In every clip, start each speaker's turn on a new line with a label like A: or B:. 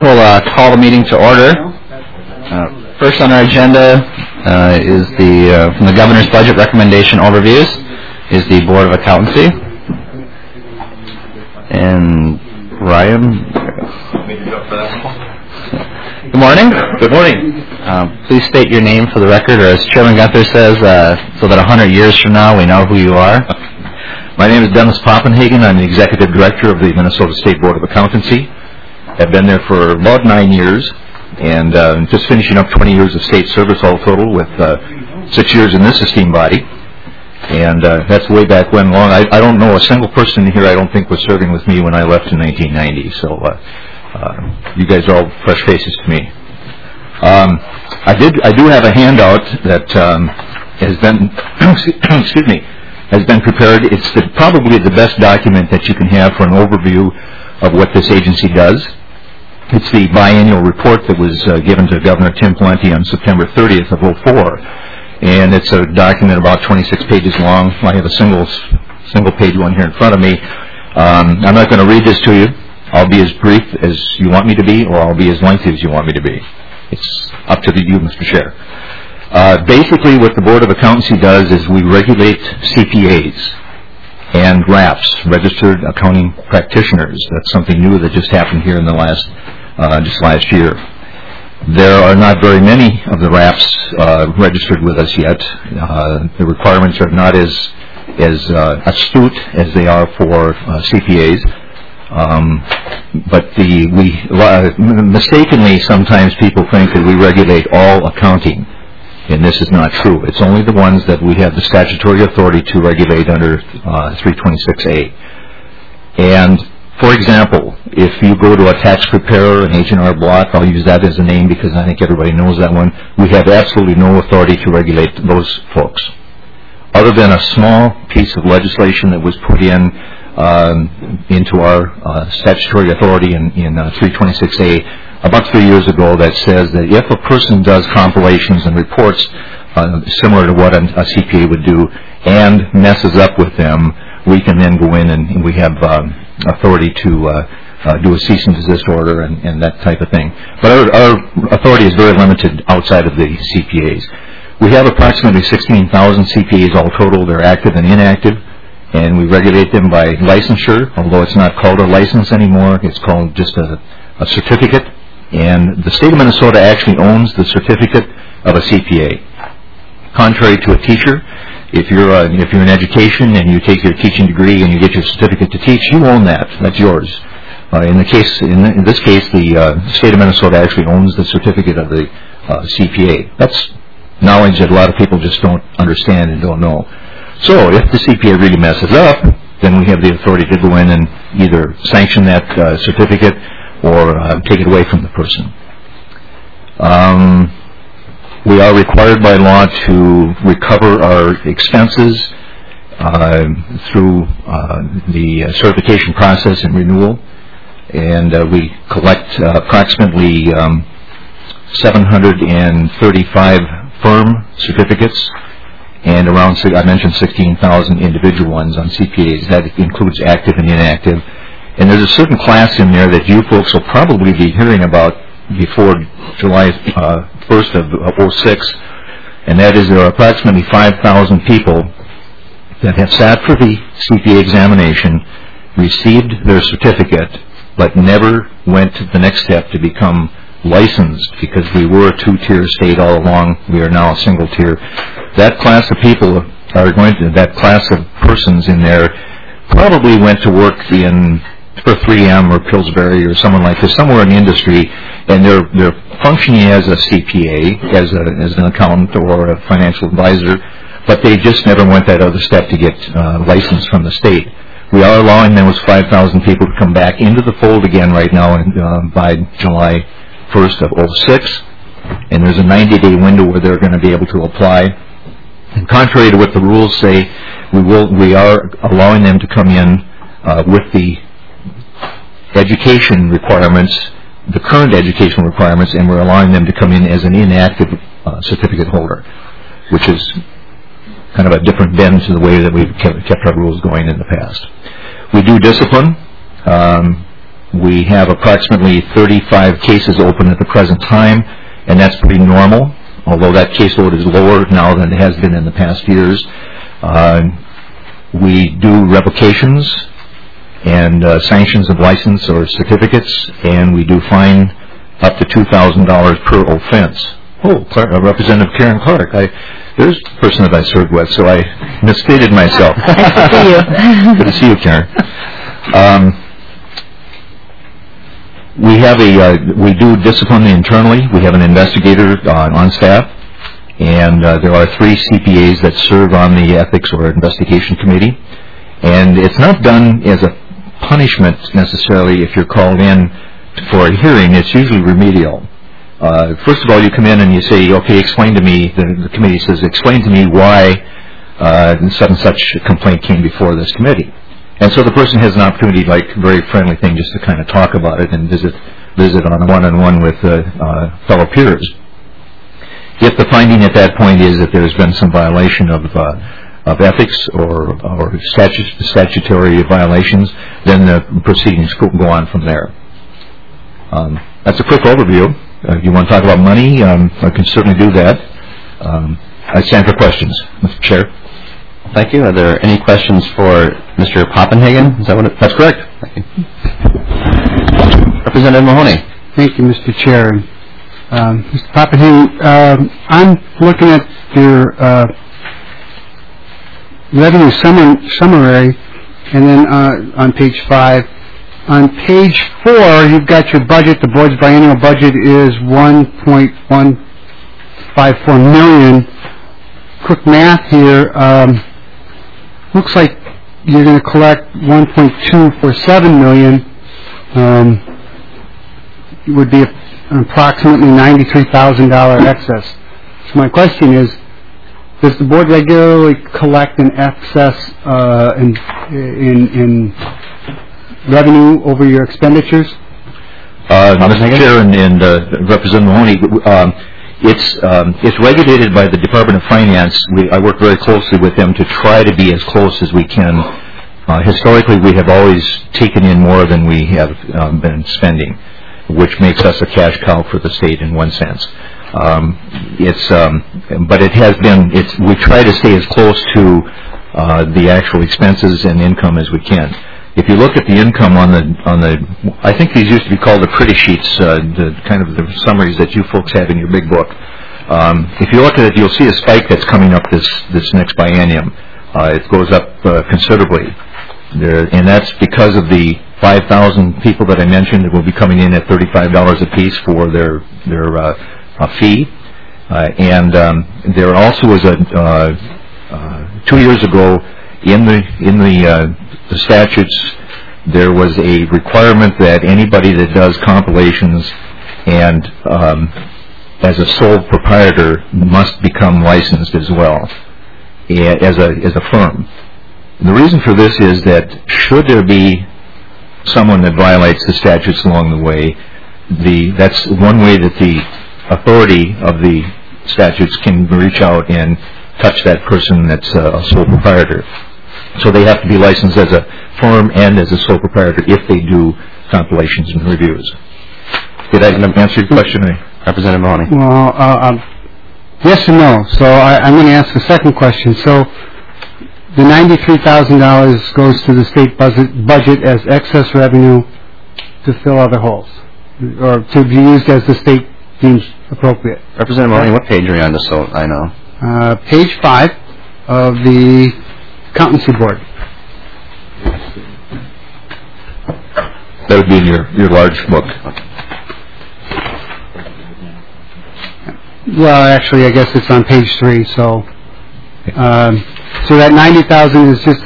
A: We'll call the meeting to order. First on our agenda is from the Governor's Budget Recommendation Overviews is the Board of Accountancy. And Ryan. Good morning.
B: Good morning.
A: Please state your name for the record, or as Chairman Gunther says, so that 100 years from now we know who you are.
B: My name is Dennis Poppenhagen. I'm the Executive Director of the Minnesota State Board of Accountancy. I've been there for about 9 years, and just finishing up 20 years of state service all total, with 6 years in this esteemed body. And that's way back when long. I don't know a single person here I don't think was serving with me when I left in 1990. So you guys are all fresh faces to me. I do have a handout that has been has been prepared. It's probably the best document that you can have for an overview of what this agency does. It's the biannual report that was given to Governor Tim Pawlenty on September 30th of 2004, and it's a document about 26 pages long. I have a single page one here in front of me. I'm not going to read this to you. I'll be as brief as you want me to be, or I'll be as lengthy as you want me to be. It's up to you, Mr. Chair. Basically, what the Board of Accountancy does is we regulate CPAs and RAPs, Registered Accounting Practitioners. That's something new that just happened here in the last year. There are not very many of the RAPs registered with us yet. The requirements are not as astute as they are for CPAs. But mistakenly, sometimes people think that we regulate all accounting, and this is not true. It's only the ones that we have the statutory authority to regulate under 326A. And, for example, if you go to a tax preparer, an H&R Block, I'll use that as a name because I think everybody knows that one, we have absolutely no authority to regulate those folks. Other than a small piece of legislation that was put into our statutory authority in 326A about 3 years ago, that says that if a person does compilations and reports similar to what a CPA would do and messes up with them, we can then go in and we have authority to do a cease and desist order and that type of thing. But our authority is very limited outside of the CPAs. We have approximately 16,000 CPAs all total. They're active and inactive, and we regulate them by licensure, although it's not called a license anymore. It's called just a certificate. And the state of Minnesota actually owns the certificate of a CPA. Contrary to a teacher, if you're in education and you take your teaching degree and you get your certificate to teach, you own that. That's yours. In this case, the state of Minnesota actually owns the certificate of the CPA. That's knowledge that a lot of people just don't understand and don't know. So if the CPA really messes up, then we have the authority to go in and either sanction that certificate or take it away from the person. We are required by law to recover our expenses through the certification process and renewal, and we collect approximately 735 firm certificates and around, I mentioned 16,000 individual ones on CPAs. That includes active and inactive. And there's a certain class in there that you folks will probably be hearing about before July 1st of 2006, and that is there are approximately 5,000 people that have sat for the CPA examination, received their certificate, but never went to the next step to become licensed, because we were a two-tier state all along. We are now a single tier. That class of people that class of persons in there probably went to work for 3M or Pillsbury or someone like this, somewhere in the industry, and they're functioning as a CPA, as an accountant or a financial advisor, but they just never went that other step to get licensed from the state. We are allowing those 5,000 people to come back into the fold again right now by July 1st of 2006, and there's a 90-day window where they're going to be able to apply. And contrary to what the rules say, we are allowing them to come in with the education requirements, the current education requirements, and we're allowing them to come in as an inactive certificate holder, which is kind of a different bend to the way that we've kept our rules going in the past. We do discipline. We have approximately 35 cases open at the present time, and that's pretty normal, although that caseload is lower now than it has been in the past years. We do revocations and sanctions of license or certificates, and we do fine up to $2,000 per offense. Oh, Representative Karen Clark. There's the person that I served with, so I misstated myself.
C: Nice to see you.
B: Good to see you, Karen. We do discipline internally. We have an investigator on staff, and there are 3 CPAs that serve on the ethics or investigation committee. And it's not done as a punishment necessarily if you're called in for a hearing. It's usually remedial. First of all, you come in and you say, okay, explain to me, the committee says, explain to me why such and such complaint came before this committee. And so the person has an opportunity, like a very friendly thing, just to kind of talk about it and visit on a one-on-one with fellow peers. If the finding at that point is that there's been some violation of ethics or statutory violations, then the proceedings go on from there. That's a quick overview. If you want to talk about money, I can certainly do that. I stand for questions, Mr. Chair.
A: Thank you. Are there any questions for Mr. Poppenhagen? Is that what that's correct? Thank you. Representative Mahoney.
D: Thank you, Mr. Chair. Mr. Poppenhagen, I'm looking at your revenue summary, and then on page 5. On page 4, you've got your budget. The board's biennial budget is $1.154 million. Quick math here. Looks like you're going to collect $1.247 million. It would be approximately $93,000 excess. So my question is, does the board regularly collect an excess in revenue over your expenditures?
B: Mr. Chair and Representative Mahoney, it's regulated by the Department of Finance. I work very closely with them to try to be as close as we can. Historically, we have always taken in more than we have been spending, which makes us a cash cow for the state in one sense. But it has been. We try to stay as close to the actual expenses and income as we can. If you look at the income on the, I think these used to be called the pretty sheets, the kind of the summaries that you folks have in your big book. If you look at it, you'll see a spike that's coming up this next biennium. It goes up considerably, and that's because of the 5,000 people that I mentioned that will be coming in at $35 apiece for their fee, and there also was a 2 years ago in the statutes, there was a requirement that anybody that does compilations and as a sole proprietor must become licensed as well as a firm. And the reason for this is that should there be someone that violates the statutes along the way, that's one way that the authority of the statutes can reach out and touch that person that's a sole proprietor. So they have to be licensed as a firm and as a sole proprietor if they do compilations and reviews. Did I answer your question, Representative Mahoney?
D: Well, yes and no. So I'm going to ask the second question. So the $93,000 goes to the state budget as excess revenue to fill other holes, or to be used as the state deems appropriate.
A: Representative Mahoney, what page are you on, just so I know?
D: Page 5 of the Accountancy Board.
B: That would be in your large book.
D: Well, actually, I guess it's on page 3. So that $90,000 is just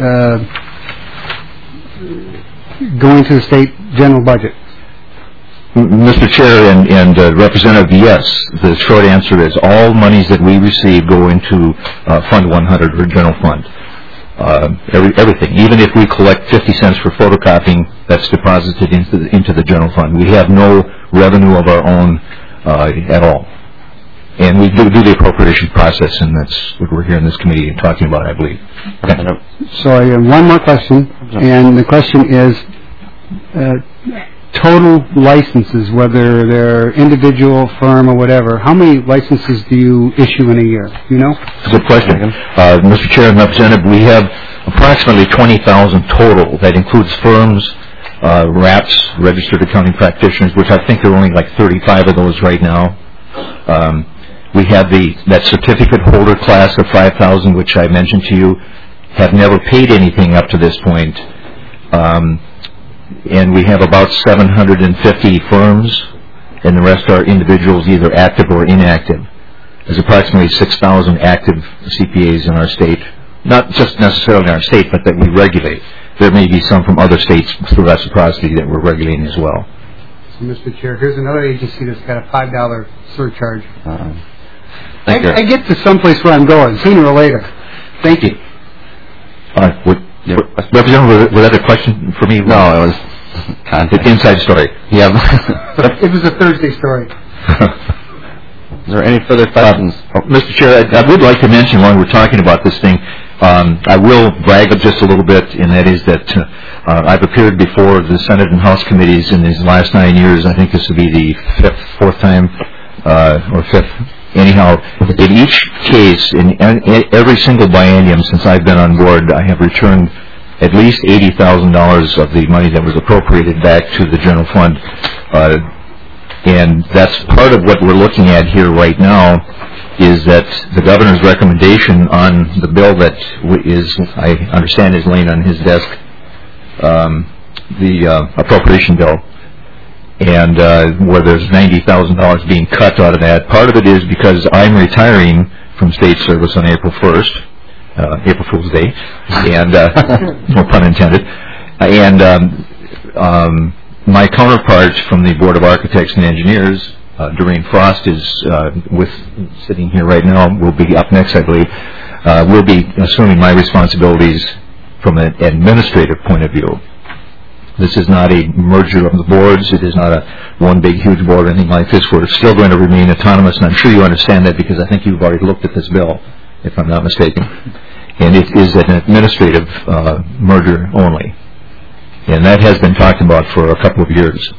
D: going to the state general budget.
B: Mr. Chair and Representative, yes. The short answer is all monies that we receive go into Fund 100 or General Fund. Everything. Even if we collect 50 cents for photocopying, that's deposited into the General Fund. We have no revenue of our own at all. And we do the appropriation process, and that's what we're here in this committee talking about, I believe. Okay.
D: So I have one more question, and the question is, total licenses, whether they're individual, firm, or whatever, how many licenses do you issue in a year? Do you know?
B: Good question. Mr. Chair and Representative, we have approximately 20,000 total. That includes firms, RAPs, registered accounting practitioners, which I think there are only like 35 of those right now. We have that certificate holder class of 5,000, which I mentioned to you, have never paid anything up to this point. And we have about 750 firms, and the rest are individuals, either active or inactive. There's approximately 6,000 active CPAs in our state, not just necessarily in our state, but that we regulate. There may be some from other states through reciprocity that we're regulating as well.
D: So, Mr. Chair, here's another agency that's got a $5 surcharge.
A: I
D: get to someplace where I'm going, sooner or later. Thank you.
B: Representative, was that a question for me?
A: No, it was context.
B: Inside story.
A: Yeah.
D: It was a Thursday story.
A: Is there any further questions?
B: Mr. Chair, I would like to mention while we're talking about this thing, I will brag just a little bit, and that is that I've appeared before the Senate and House committees in these last 9 years. I think this will be the fourth time, or fifth. Anyhow, in each case, in every single biennium since I've been on board, I have returned at least $80,000 of the money that was appropriated back to the general fund. And that's part of what we're looking at here right now, is that the governor's recommendation on the bill that is, I understand, is laying on his desk, the appropriation bill, and where there's $90,000 being cut out of that. Part of it is because I'm retiring from state service on April 1st, April Fool's Day, and no pun intended. And my counterpart from the Board of Architects and Engineers, Doreen Frost, is sitting here right now. Will be up next, I believe. Will be assuming my responsibilities from an administrative point of view. This is not a merger of the boards. It is not a one big huge board or anything like this. We're still going to remain autonomous, and I'm sure you understand that because I think you've already looked at this bill, if I'm not mistaken. And it is an administrative merger only. And that has been talked about for a couple of years.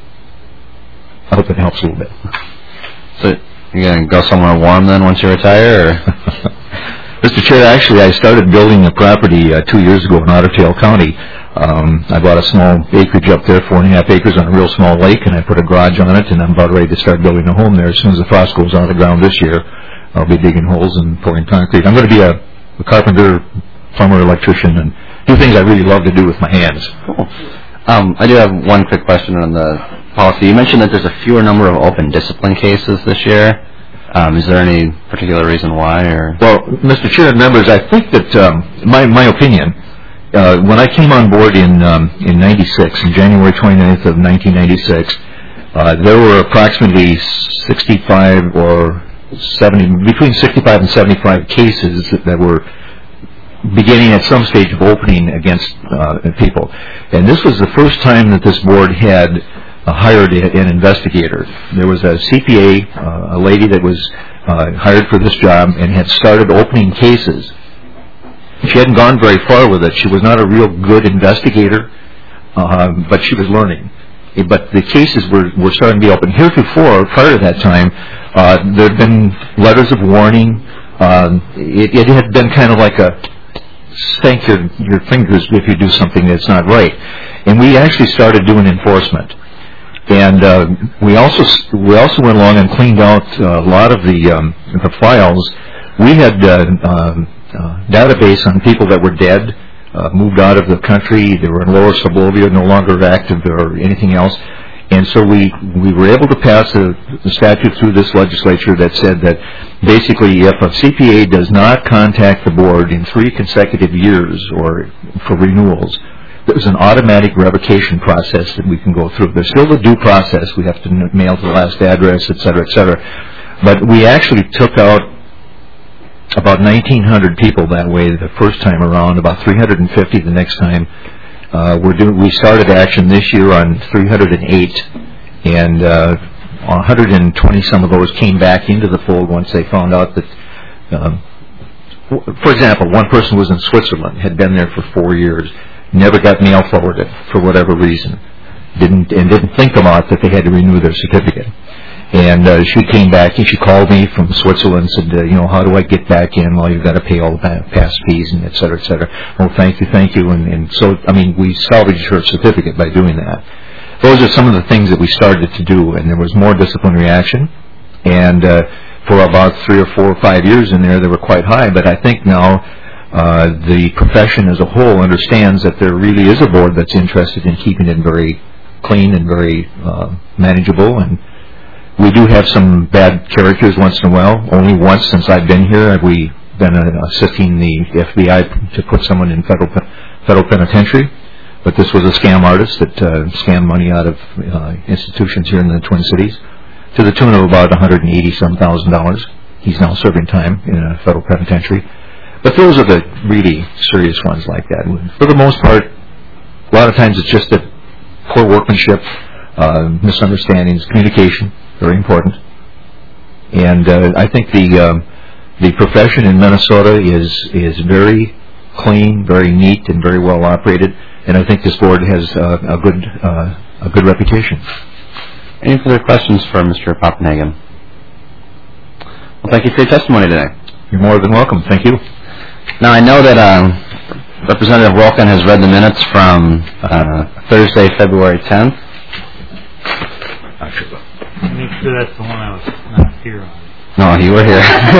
B: I hope it helps a little bit.
A: So you're going to go somewhere warm then once you retire? Or?
B: Mr. Chair, actually I started building a property 2 years ago in Otter Tail County. I bought a small acreage up there, 4.5 acres on a real small lake, and I put a garage on it, and I'm about ready to start building a home there. As soon as the frost goes out of the ground this year, I'll be digging holes and pouring concrete. I'm going to be a carpenter, plumber, electrician, and do things I really love to do with my hands.
A: Cool. I do have one quick question on the policy. You mentioned that there's a fewer number of open discipline cases this year. Is there any particular reason why? Or?
B: Well, Mr. Chair and members, I think that my opinion, when I came on board in 96, in January 29th of 1996, there were approximately 65 or 70, between 65 and 75 cases that were beginning at some stage of opening against people. And this was the first time that this board had hired an investigator. There was a CPA, a lady that was hired for this job and had started opening cases. She hadn't gone very far with it. She was not a real good investigator, but she was learning. But the cases were starting to be open. Heretofore, prior to that time, there had been letters of warning. It had been kind of like a spank your fingers if you do something that's not right. And we actually started doing enforcement. And we also went along and cleaned out a lot of the files. We had database on people that were dead, moved out of the country. They were in Lower Sobolia, no longer active or anything else. And so we were able to pass a statute through this legislature that said that basically if a CPA does not contact the board in 3 consecutive years or for renewals, there's an automatic revocation process that we can go through. There's still a due process. We have to mail to the last address, et cetera, et cetera. But we actually took out about 1,900 people that way the first time around, about 350 the next time. We started action this year on 308, and 120 some of those came back into the fold once they found out that, for example, one person was in Switzerland, had been there for 4 years, never got mail forwarded for whatever reason. didn't think about that they had to renew their certificate. And she came back and she called me from Switzerland and said, how do I get back in? Well, you've got to pay all the past fees and et cetera, et cetera. Oh, thank you. And so, we salvaged her certificate by doing that. Those are some of the things that we started to do, and there was more disciplinary action. And for about 3 or 4 or 5 years in there, they were quite high. But I think now the profession as a whole understands that there really is a board that's interested in keeping it very clean and very manageable. And we do have some bad characters once in a while. Only once since I've been here have we been assisting the FBI to put someone in federal penitentiary. But this was a scam artist that scammed money out of institutions here in the Twin Cities to the tune of about $180,000. He's now serving time in a federal penitentiary. But those are the really serious ones like that. For the most part, a lot of times it's just that poor workmanship, misunderstandings, communication, very important. And I think the profession in Minnesota is very clean, very neat, and very well operated. And I think this board has a good reputation.
A: Any further questions for Mr. Papenhagen? Well, thank you for your testimony today.
B: You're more than welcome. Thank you.
A: Now, I know that Representative Wilken has read the minutes from Thursday, February 10th.
C: Make sure that's the one I was not here on.
A: No, you were here.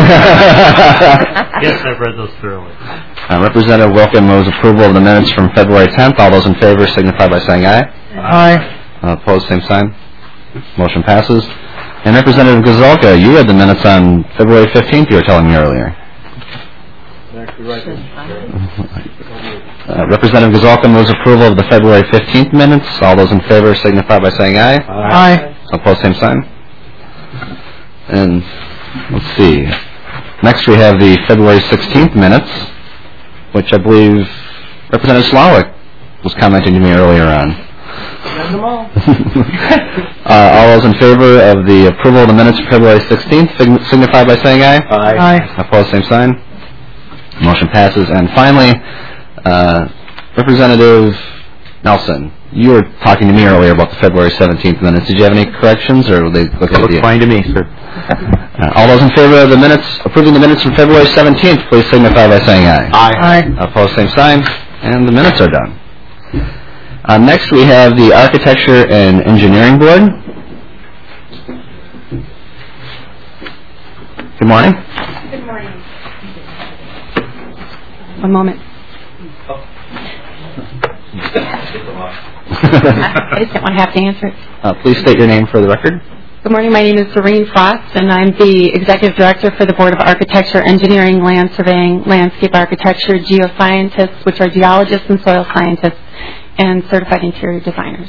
C: Yes, I've read those thoroughly.
A: Representative Wilken moves approval of the minutes from February 10th. All those in favor signify by saying aye.
D: Aye.
A: Opposed, same sign. Motion passes. And Representative Gazolka, you read the minutes on February 15th, you were telling me earlier. Representative Gazolka moves approval of the February 15th minutes. All those in favor signify by saying aye.
D: Aye.
A: Opposed, same sign. And let's see. Next we have the February 16th minutes, which I believe Representative Slawick was commenting to me earlier on. All those in favor of the approval of the minutes for February 16th signify by saying aye.
D: Aye.
A: Opposed, same sign. Motion passes. And finally, Representative Nelson, you were talking to me earlier about the February 17th minutes. Did you have any corrections, or were they looking
B: fine to me, sir.
A: All those in favor of the minutes, approving the minutes from February 17th, please signify by saying aye.
D: Aye.
A: Opposed, same sign. And the minutes are done. Next, we have the Architecture and Engineering Board. Good morning.
E: Good morning. One moment. I just didn't want to have to answer it.
A: Please state your name for the record.
E: Good morning. My name is Doreen Frost, and I'm the Executive Director for the Board of Architecture, Engineering, Land Surveying, Landscape Architecture, Geoscientists, which are geologists and soil scientists, and certified interior designers.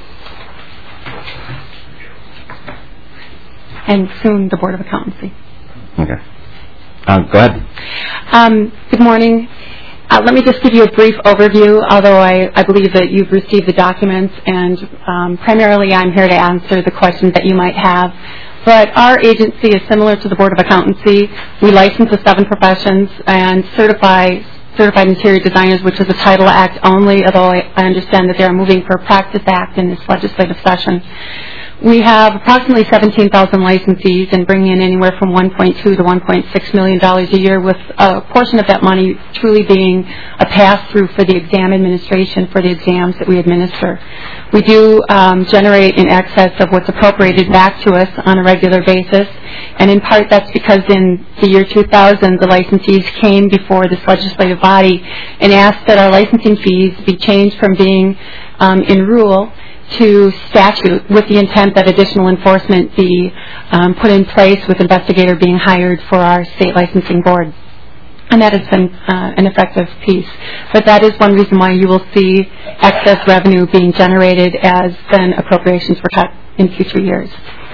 E: And soon the Board of Accountancy.
A: Okay. Go ahead.
E: Good morning. Let me just give you a brief overview, although I believe that you've received the documents, and primarily I'm here to answer the questions that you might have. But our agency is similar to the Board of Accountancy. We license the 7 professions and certified interior designers, which is a Title Act only, although I understand that they are moving for a Practice Act in this legislative session. We have approximately 17,000 licensees and bring in anywhere from $1.2 to $1.6 million a year, with a portion of that money truly being a pass-through for the exam administration for the exams that we administer. We do generate in excess of what's appropriated back to us on a regular basis, and in part that's because in the year 2000 the licensees came before this legislative body and asked that our licensing fees be changed from being in rule to statute, with the intent that additional enforcement be put in place, with investigator being hired for our state licensing board. And that has been an effective piece. But that is one reason why you will see excess revenue being generated as then appropriations were cut in future years.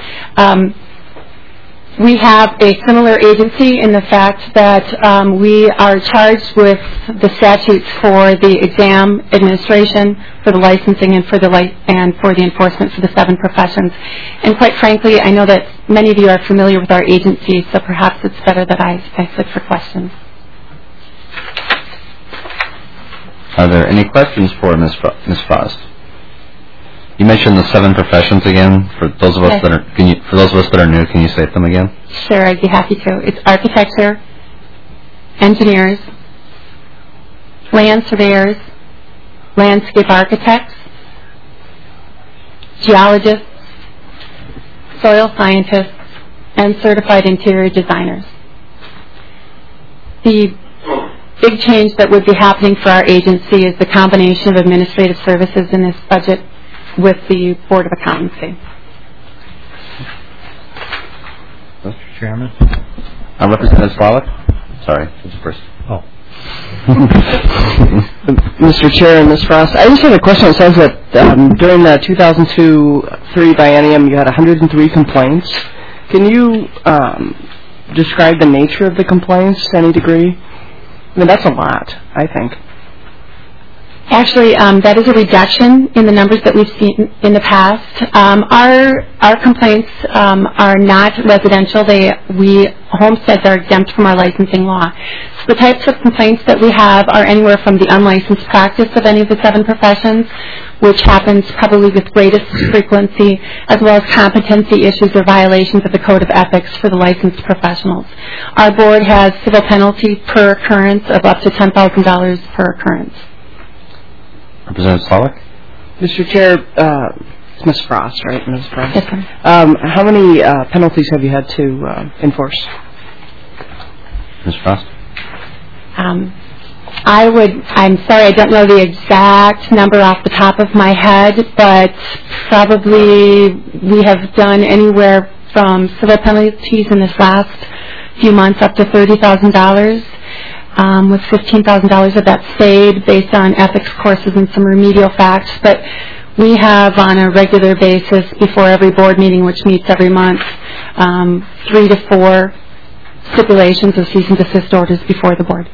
E: We have a similar agency in the fact that we are charged with the statutes for the exam administration, for the licensing, and for the enforcement for the 7 professions. And quite frankly, I know that many of you are familiar with our agency, so perhaps it's better that I sit for questions.
A: Are there any questions for Ms. Frost? You mentioned the 7 professions again. For those of us
E: Yes.
A: that are, for those of us that are new, can you say them again?
E: Sure, I'd be happy to. It's architecture, engineers, land surveyors, landscape architects, geologists, soil scientists, and certified interior designers. The big change that would be happening for our agency is the combination of administrative services in this budget with the Board of Accountancy.
C: Mr. Chairman?
A: Representative Slawik? Sorry, who's first?
C: Oh.
F: Mr. Chair and Ms. Frost, I just had a question. It says that during the 2002-3 biennium you had 103 complaints. Can you describe the nature of the complaints to any degree? I mean, that's a lot, I think.
E: Actually, that is a reduction in the numbers that we've seen in the past. Our complaints are not residential. Homesteads are exempt from our licensing law. So the types of complaints that we have are anywhere from the unlicensed practice of any of the 7 professions, which happens probably with greatest frequency, as well as competency issues or violations of the Code of Ethics for the licensed professionals. Our board has civil penalty per occurrence of up to $10,000 per occurrence.
A: Representative Slawik?
F: Mr. Chair, it's Ms. Frost, right? Ms. Frost?
E: Yes, sir.
F: How many penalties have you had to enforce?
A: Ms. Frost?
E: I'm sorry, I don't know the exact number off the top of my head, but probably we have done anywhere from civil penalties in this last few months up to $30,000. With $15,000 of that stayed based on ethics courses and some remedial facts. But we have on a regular basis before every board meeting, which meets every month, 3 to 4 stipulations of cease and desist orders before the board.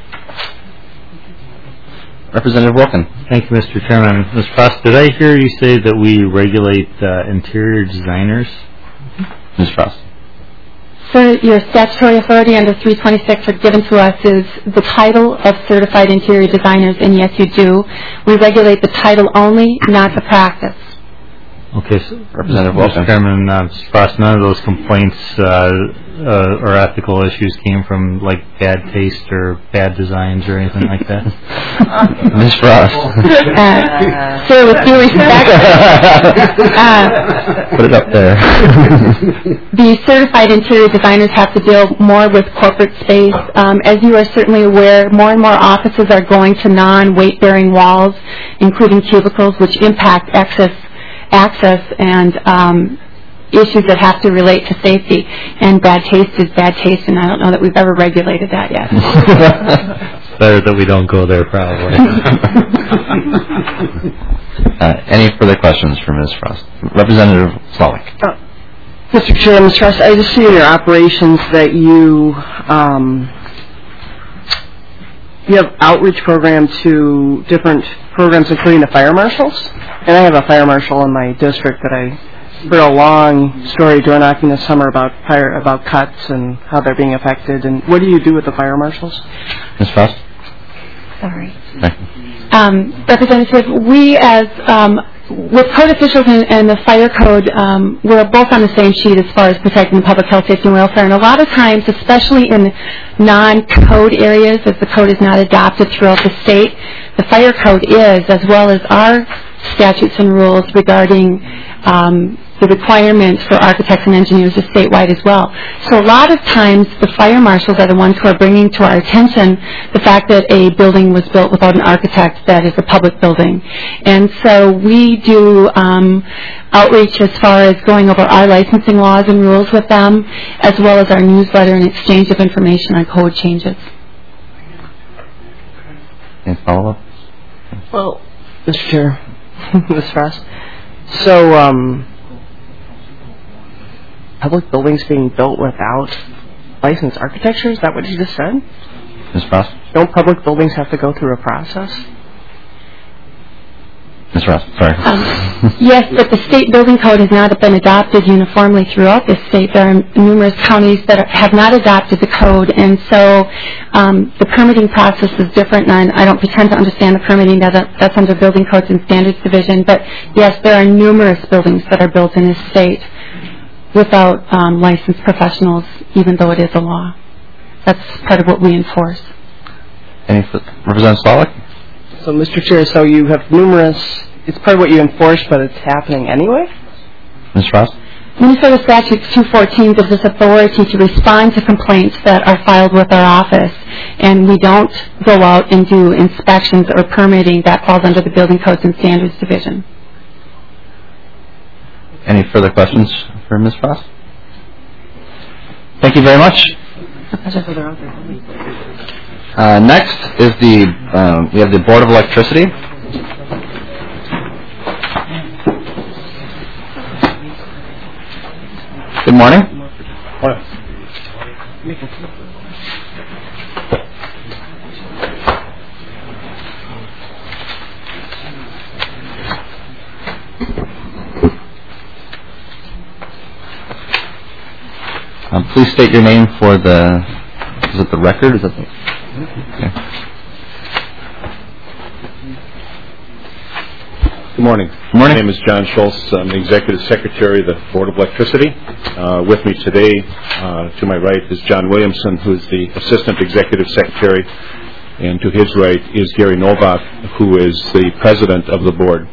A: Representative Wilkin?
C: Thank you, Mr. Chairman. Ms. Frost, did I hear you say that we regulate interior designers?
A: Ms. Frost?
E: Sir, your statutory authority under 326 are given to us is the title of certified interior designers, and yes, you do. We regulate the title only, not the practice.
C: Okay, so
A: Representative
C: Mr.
A: Wilson.
C: Chairman, Ms. Frost, none of those complaints or ethical issues came from like bad taste or bad designs or anything like that?
A: Ms. Frost?
E: Sir, with due respect,
A: Put it up there.
E: the certified interior designers have to deal more with corporate space. As you are certainly aware, more and more offices are going to non-weight-bearing walls, including cubicles, which impact access and issues that have to relate to safety. And bad taste is bad taste, and I don't know that we've ever regulated that yet.
C: It's better that we don't go there, probably.
A: Any further questions for Ms. Frost? Representative Slawik?
F: Mr. Chair, Ms. Frost, I just see in your operations that you have outreach program to different programs, including the fire marshals. And I have a fire marshal in my district that I heard a long story door knocking this summer about cuts and how they're being affected. And what do you do with the fire marshals?
A: Ms. Frost?
E: Sorry.
A: Okay.
E: Representative, we as with code officials and the fire code, we're both on the same sheet as far as protecting the public health, safety, and welfare. And a lot of times, especially in non-code areas, as the code is not adopted throughout the state, the fire code is, as well as our statutes and rules regarding the requirements for architects and engineers is statewide as well. So a lot of times the fire marshals are the ones who are bringing to our attention the fact that a building was built without an architect that is a public building. And so we do outreach as far as going over our licensing laws and rules with them, as well as our newsletter and exchange of information on code changes.
A: Any follow-up?
F: Well, Mr. Chair, Ms. Frost, so public buildings being built without licensed architecture, is that what you just said?
A: Ms. Frost?
F: Don't public buildings have to go through a process?
A: Ms. Ms. Ross, sorry.
E: Yes, but the state building code has not been adopted uniformly throughout the state. There are numerous counties that have not adopted the code, and so the permitting process is different, and I don't pretend to understand the permitting. That's under Building Codes and Standards Division, but yes, there are numerous buildings that are built in this state without licensed professionals, even though it is a law. That's part of what we enforce.
A: Representative Slawik?
F: So, Mr. Chair, so you have numerous, it's part of what you enforce, but it's happening anyway?
A: Ms. Ross?
E: Minnesota Statute 214 gives us authority to respond to complaints that are filed with our office, and we don't go out and do inspections or permitting. That falls under the Building Codes and Standards Division.
A: Any further questions for Ms. Ross? Thank you very much. Next is we have the Board of Electricity. Good morning. Please state your name for is it the record? Is it the, okay.
G: Good morning.
A: Good morning.
G: My name is John Schultz. I'm the Executive Secretary of the Board of Electricity. With me today, to my right, is John Williamson, who is the Assistant Executive Secretary, and to his right is Gary Novak, who is the President of the Board.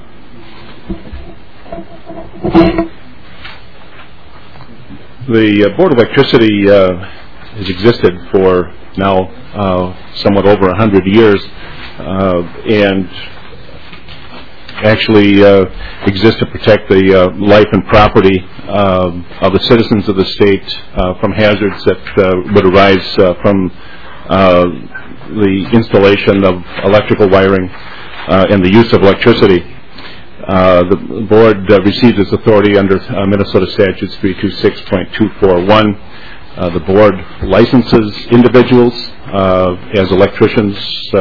G: The Board of Electricity has existed for now somewhat over 100 years, and actually exists to protect the life and property of the citizens of the state from hazards that would arise from the installation of electrical wiring and the use of electricity. The board receives its authority under Minnesota Statutes 326.241. The board licenses individuals as electricians,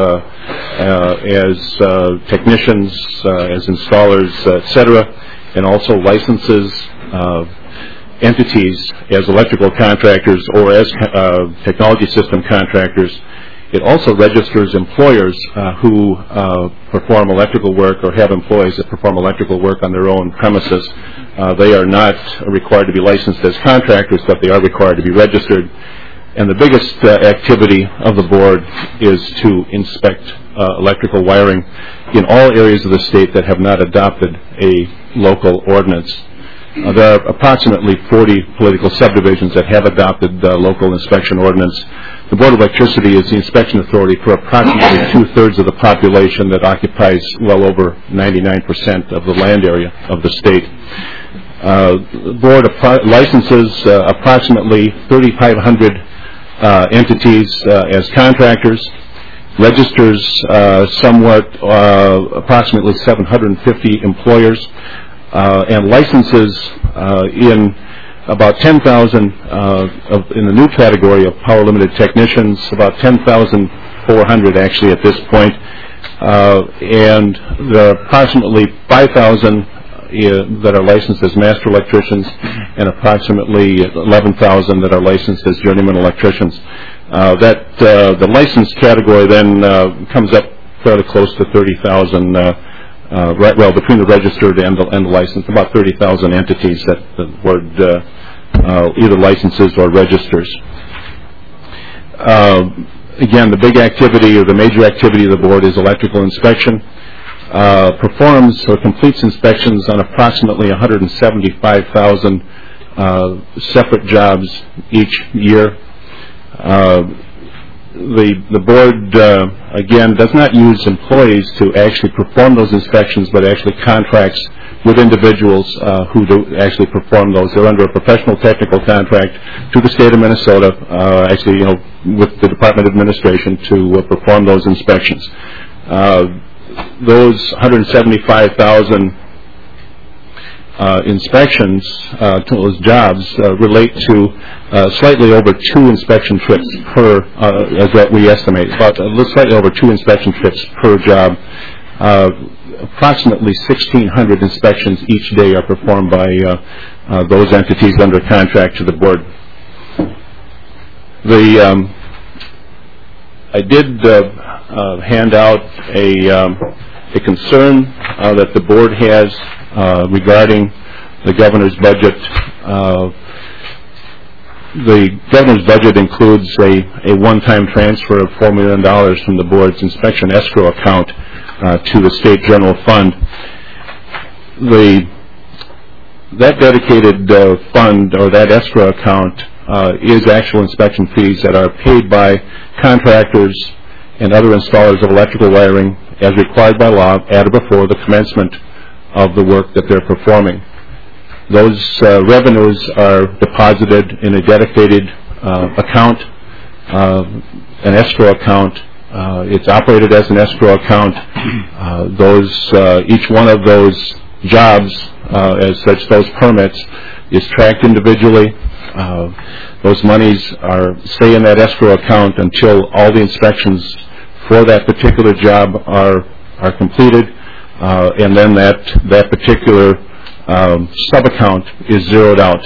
G: as technicians, as installers, etc., and also licenses entities as electrical contractors or as technology system contractors. It also registers employers who perform electrical work or have employees that perform electrical work on their own premises. They are not required to be licensed as contractors, but they are required to be registered. And the biggest activity of the board is to inspect electrical wiring in all areas of the state that have not adopted a local ordinance. There are approximately 40 political subdivisions that have adopted local inspection ordinance. The Board of Electricity is the inspection authority for approximately two-thirds of the population that occupies well over 99% of the land area of the state. The board licenses approximately 3,500 entities as contractors, registers approximately 750 employers, and licenses in about 10,000 in the new category of power limited technicians, about 10,400 actually at this point, and there are approximately 5,000 that are licensed as master electricians and approximately 11,000 that are licensed as journeyman electricians. The licensed category then comes up fairly close to 30,000, between the registered and the licensed, about 30,000 entities that the board either licenses or registers. Again, the big activity or the major activity of the board is electrical inspection. Performs or completes inspections on approximately 175,000 separate jobs each year. The board, again, does not use employees to actually perform those inspections, but actually contracts with individuals who do actually perform those. They're under a professional technical contract to the state of Minnesota, with the Department of Administration to perform those inspections. Those 175,000 inspections, those jobs, relate to slightly over 2 inspection trips per, as that we estimate, about slightly over 2 inspection trips per job. approximately 1,600 inspections each day are performed by those entities under contract to the board. I did hand out a concern that the board has regarding the governor's budget. The governor's budget includes a one-time transfer of $4 million from the board's inspection escrow account to the state general fund. That dedicated fund, or that escrow account, is actual inspection fees that are paid by contractors and other installers of electrical wiring as required by law at or before the commencement of the work that they're performing. Those revenues are deposited in a dedicated account, an escrow account. It's operated as an escrow account. Each one of those jobs, as such, those permits, is tracked individually. Those monies stay in that escrow account until all the inspections for that particular job are completed, and then that particular sub-account is zeroed out.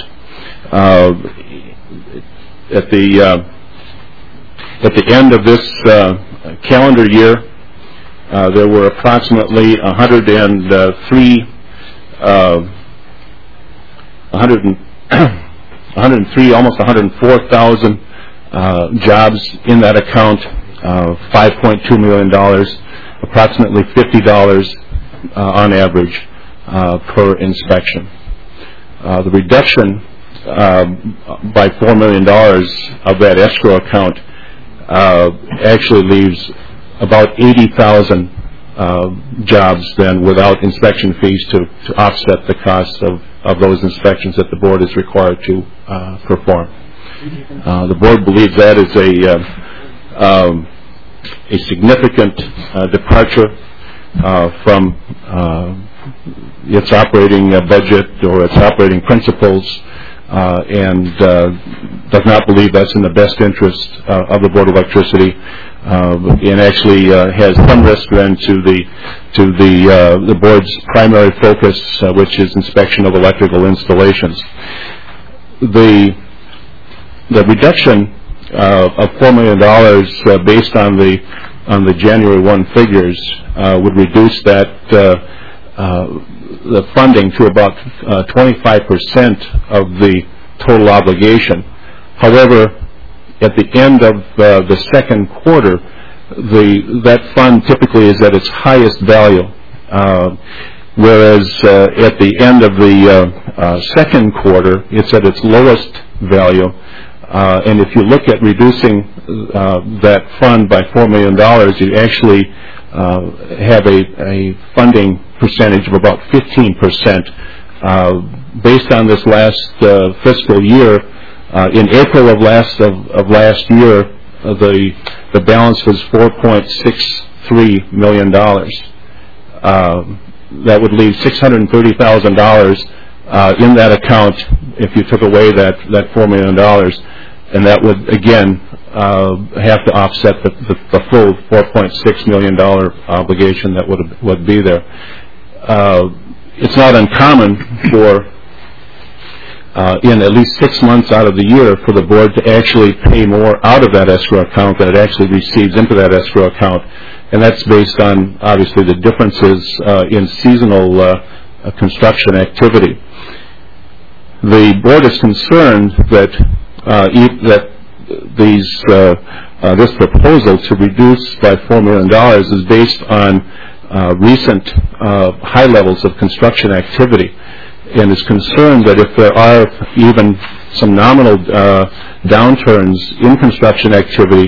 G: At the end of this calendar year, there were approximately 103, almost 104,000 jobs in that account, $5.2 million, approximately $50 on average per inspection. The reduction by $4 million of that escrow account actually leaves about 80,000 jobs then without inspection fees to offset the cost of those inspections that the board is required to perform. The board believes that is a significant departure from its operating budget or its operating principles, and does not believe that's in the best interest of the Board of Electricity, and actually has some risk then to the board's primary focus, which is inspection of electrical installations. The reduction of $4 million based on the January 1 figures would reduce the funding to about 25% of the total obligation. However, at the end of the second quarter, that fund typically is at its highest value, whereas at the end of the second quarter, it's at its lowest value. And if you look at reducing that fund by $4 million, you actually have a funding percentage of about 15%. Based on this last fiscal year, in April of last year, the balance was $4.63 million. That would leave $630,000 in that account if you took away that $4 million, and that would again have to offset the full $4.6 million obligation that would be there. It's not uncommon for in at least 6 months out of the year for the board to actually pay more out of that escrow account than it actually receives into that escrow account, and that's based on obviously the differences in seasonal construction activity. The board is concerned that this proposal to reduce by $4 million is based on recent high levels of construction activity, and is concerned that if there are even some nominal downturns in construction activity,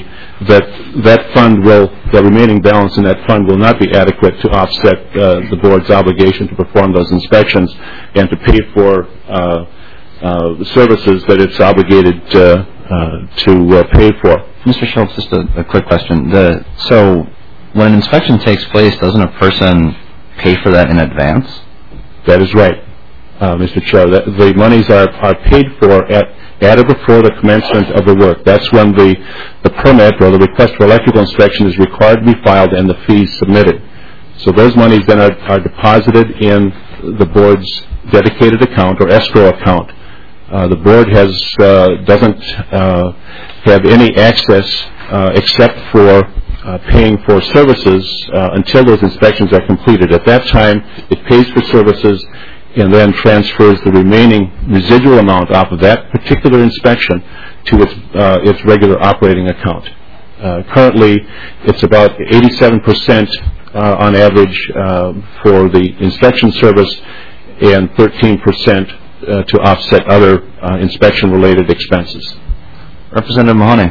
G: the remaining balance in that fund will not be adequate to offset the board's obligation to perform those inspections and to pay for services that it's obligated to pay for.
A: Mr. Schultz, just a quick question. So when an inspection takes place, doesn't a person pay for that in advance?
G: That is right, Mr. Chair. The monies are paid for at or before the commencement of the work. That's when the permit or the request for electrical inspection is required to be filed and the fees submitted. So those monies then are deposited in the board's dedicated account or escrow account. The board doesn't have any access except for paying for services until those inspections are completed. At that time, it pays for services and then transfers the remaining residual amount off of that particular inspection to its regular operating account. Currently, it's about 87% on average for the inspection service and 13% to offset other inspection-related expenses.
A: Representative Mahoney.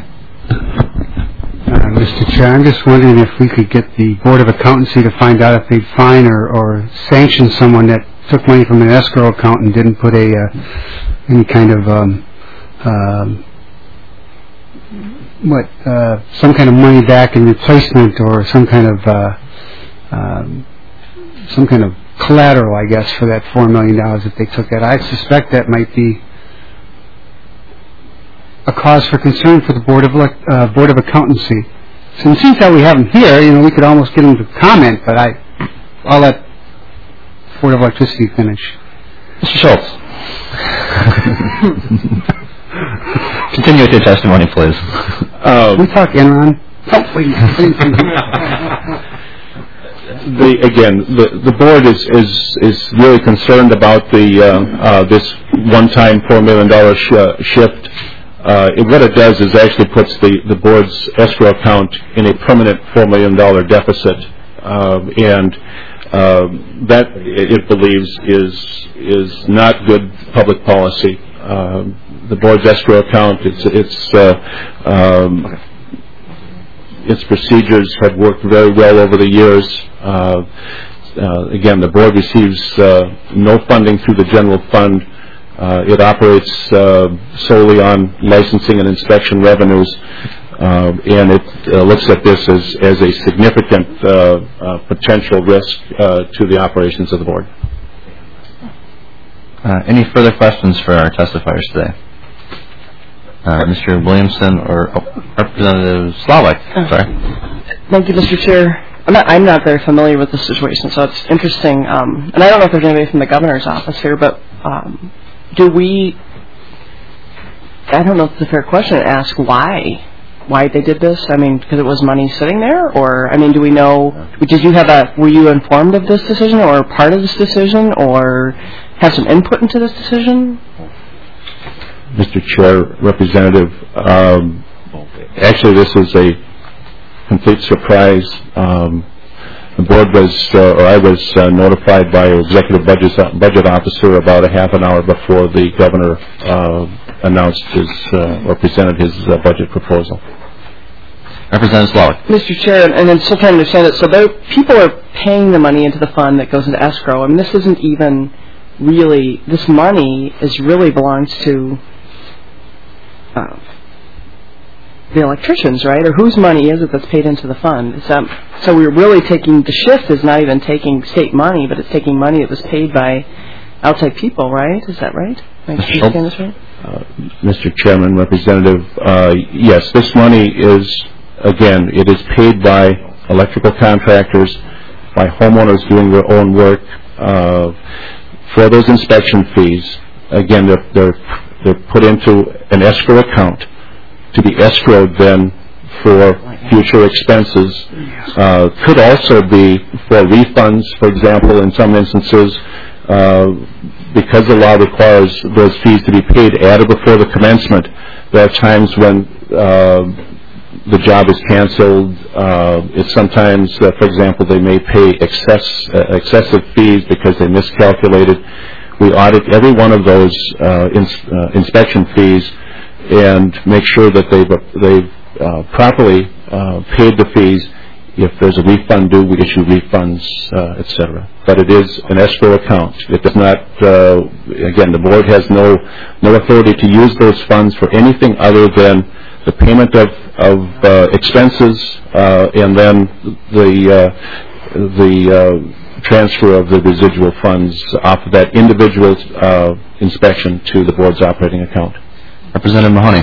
D: Mr. Chair, I'm just wondering if we could get the Board of Accountancy to find out if they'd fine or sanction someone that took money from an escrow account and didn't put any kind of some kind of money back in replacement or some kind of collateral, I guess, for that $4 million if they took that. I suspect that might be a cause for concern for the Board of Accountancy. So it seems that we have them here, we could almost get them to comment, but I'll let Board of Electricity finish.
A: Mr. Schultz. Continue with your testimony, please.
D: Can we talk Enron?
G: The board is really concerned about this one-time $4 million shift. What it does is actually puts the board's escrow account in a permanent $4 million deficit, and that it believes is not good public policy. The board's escrow account, its procedures have worked very well over the years. Again, the board receives no funding through the general fund. It operates solely on licensing and inspection revenues, and it looks at this as a significant potential risk to the operations of the board.
A: Any further questions for our testifiers today? Mr. Williamson or Representative Slawik. Sorry.
F: Thank you, Mr. Chair. I'm not very familiar with this situation, so it's interesting. And I don't know if there's anybody from the governor's office here, but I don't know if it's a fair question to ask why they did this. I mean, because it was money sitting there, or do we know? Were you informed of this decision, or part of this decision, or have some input into this decision?
G: Mr. Chair, Representative, actually this was a complete surprise. The board I was notified by our executive budget officer about a half an hour before the governor announced or presented his budget proposal.
A: Representative Slawik.
F: Mr. Chair, and I'm still trying to understand it. So people are paying the money into the fund that goes into escrow. I mean, this isn't even really. This money really belongs to the electricians, right? Or whose money is it that's paid into the fund? So we're really taking, the shift is not even taking state money, but it's taking money that was paid by outside people, right? Is that right? Am I understanding this right?
G: Mr. Chairman, Representative, yes, this money it is paid by electrical contractors, by homeowners doing their own work, for those inspection fees. Again, they're put into an escrow account to be escrowed then for future expenses. Could also be for refunds, for example, in some instances, because the law requires those fees to be paid at or before the commencement. There are times when the job is canceled. It's sometimes, for example, they may pay excessive fees because they miscalculated. We audit every one of those inspection fees and make sure that they've properly paid the fees. If there's a refund due, we issue refunds, etc. But it is an escrow account. It does not. Again, the board has no authority to use those funds for anything other than the payment of expenses and then the transfer of the residual funds off of that individual inspection to the board's operating account.
A: Representative Mahoney.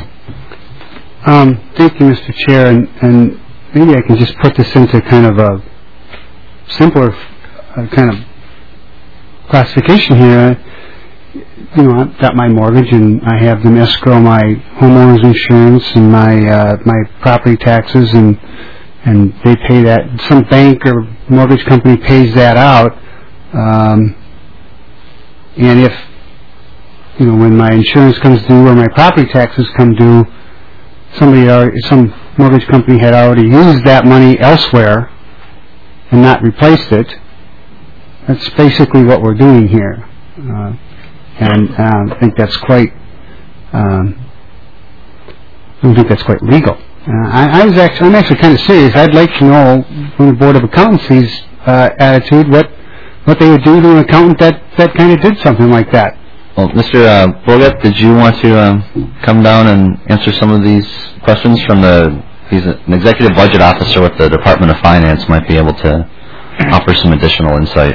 D: Thank you, Mr. Chair, and maybe I can just put this into kind of simpler kind of classification here. I've got my mortgage and I have them escrow my homeowner's insurance and my property taxes, and they pay that. Some bank or mortgage company pays that out, and if when my insurance comes due or my property taxes come due, some mortgage company had already used that money elsewhere and not replaced it. That's basically what we're doing here. And I think that's quite. I don't think that's quite legal. I'm actually kind of serious. I'd like to know from the Board of Accountancy's attitude what they would do to an accountant that kind of did something like that.
A: Well, Mr. Bogut, did you want to come down and answer some of these questions from he's an executive budget officer with the Department of Finance, might be able to offer some additional insight.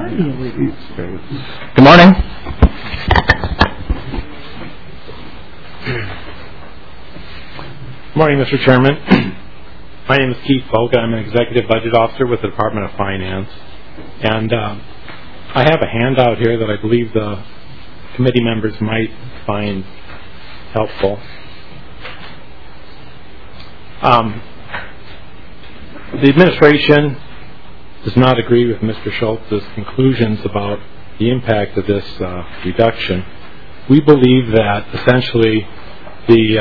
A: Good morning.
H: Good morning, Mr. Chairman. My name is Keith Bogut. I'm an executive budget officer with the Department of Finance. And I have a handout here that I believe the committee members might find helpful. The administration does not agree with Mr. Schultz's conclusions about the impact of this reduction. We believe that essentially the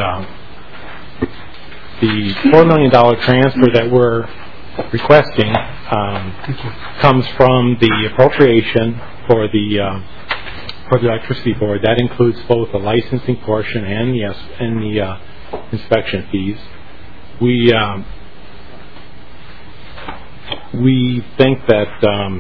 H: $4 million transfer that we're requesting comes from the appropriation for the electricity board. That includes both the licensing portion and the inspection fees. We think that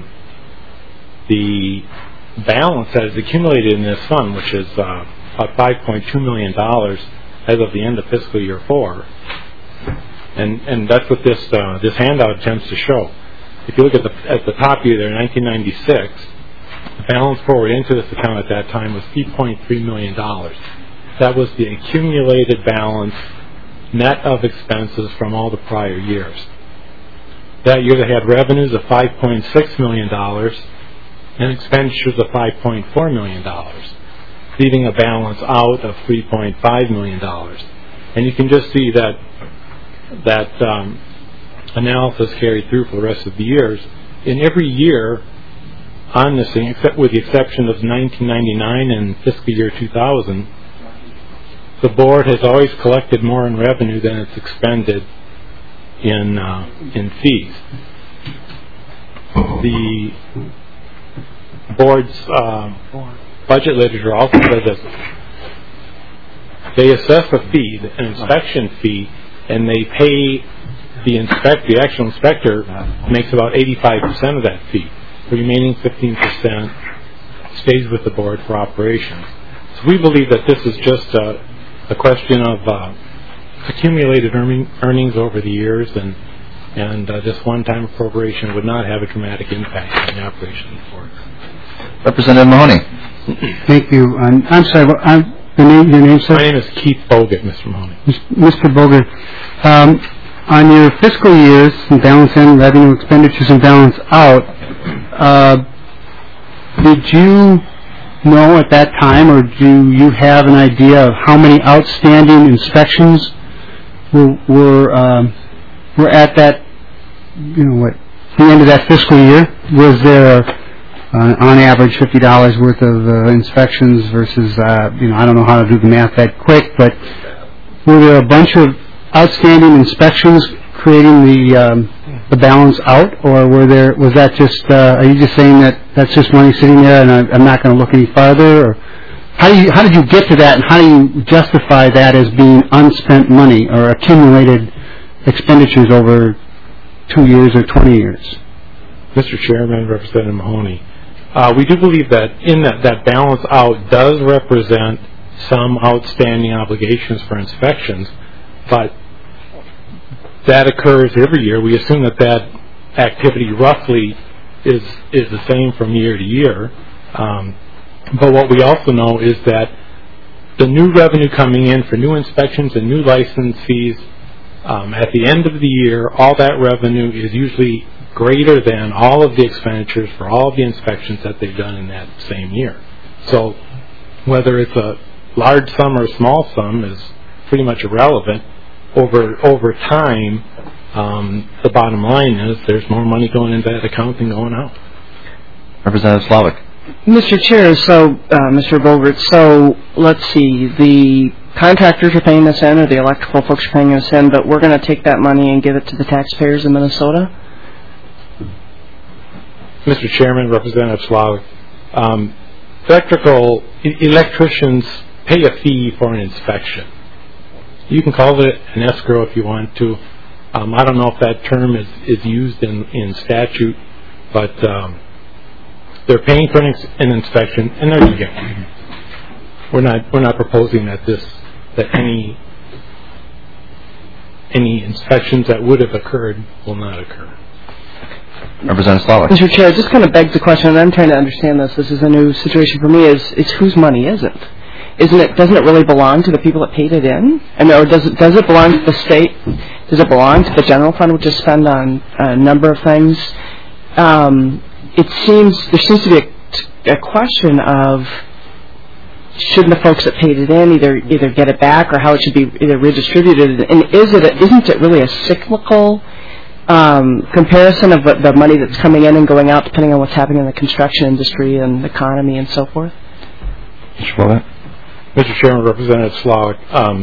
H: the balance that is accumulated in this fund, which is about $5.2 million as of the end of fiscal year 4, and that's what this handout attempts to show. If you look at the top year there, 1996, the balance forward into this account at that time was $3.3 million. That was the accumulated balance net of expenses from all the prior years. That year they had revenues of $5.6 million and expenditures of $5.4 million, leaving a balance out of $3.5 million. And you can just see that analysis carried through for the rest of the years. In every year on this thing, except with the exception of 1999 and fiscal year 2000, the board has always collected more in revenue than it's expended in fees. The board's budget literature also says that they assess a fee, an inspection fee, and they pay the actual inspector makes about 85% of that fee. The remaining 15% stays with the board for operations. So we believe that this is just a question of accumulated earnings over the years, and this one-time appropriation would not have a dramatic impact on the operation of the board.
A: Representative Mahoney.
D: Thank you. I'm sorry. Your name, sir?
H: My name is Keith Bogut, Mr. Mahoney.
D: Mr. Bogut, on your fiscal years, balance in, revenue, expenditures, and balance out, did you know at that time, or do you have an idea of how many outstanding inspections were at that, the end of that fiscal year? Was there, on average, $50 worth of inspections versus, I don't know how to do the math that quick, but were there a bunch of outstanding inspections creating the balance out, or was that just, are you just saying that that's just money sitting there and I'm not going to look any farther? Or how did you get to that, and how do you justify that as being unspent money or accumulated expenditures over 2 years or 20 years?
H: Mr. Chairman, Representative Mahoney, we do believe that in that balance out does represent some outstanding obligations for inspections, but that occurs every year. We assume that activity roughly is the same from year to year. But what we also know is that the new revenue coming in for new inspections and new license fees, at the end of the year, all that revenue is usually greater than all of the expenditures for all of the inspections that they've done in that same year. So whether it's a large sum or a small sum is pretty much irrelevant. Over time, the bottom line is there's more money going into that account than going out.
A: Representative Slavic.
F: Mr. Chair, Mr. Bogert, so let's see, the contractors are paying this in, or the electrical folks are paying this in, but we're going to take that money and give it to the taxpayers in Minnesota?
H: Mr. Chairman, Representative Slavic, electricians pay a fee for an inspection. You can call it an escrow if you want to. I don't know if that term is used in statute, but they're paying for an inspection, and they're going to get money. We're not proposing that any inspections that would have occurred will not occur.
A: Representative Slavic.
F: Mr. Chair, it just kind of begs the question, and I'm trying to understand this. This is a new situation for me. Is whose money is it? Doesn't it really belong to the people that paid it in? Or does it belong to the state? Does it belong to the general fund, which is spent on a number of things? There seems to be a question of shouldn't the folks that paid it in either get it back or how it should be either redistributed? And isn't it really a cyclical comparison of the money that's coming in and going out depending on what's happening in the construction industry and the economy and so forth?
H: Mr. Chairman, Representative Slavic,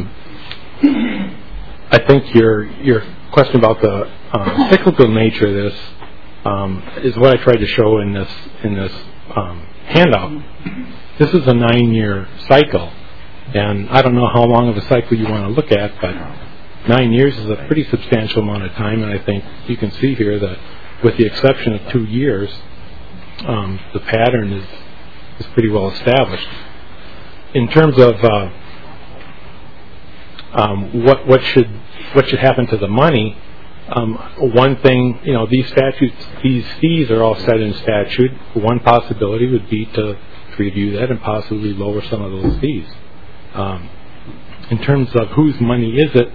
H: I think your question about the cyclical nature of this is what I tried to show in this handout. This is a 9-year cycle, and I don't know how long of a cycle you want to look at, but 9 years is a pretty substantial amount of time, and I think you can see here that with the exception of 2 years, the pattern is pretty well established. In terms of what should happen to the money, one thing, these fees are all set in statute. One possibility would be to review that and possibly lower some of those fees. In terms of whose money is it,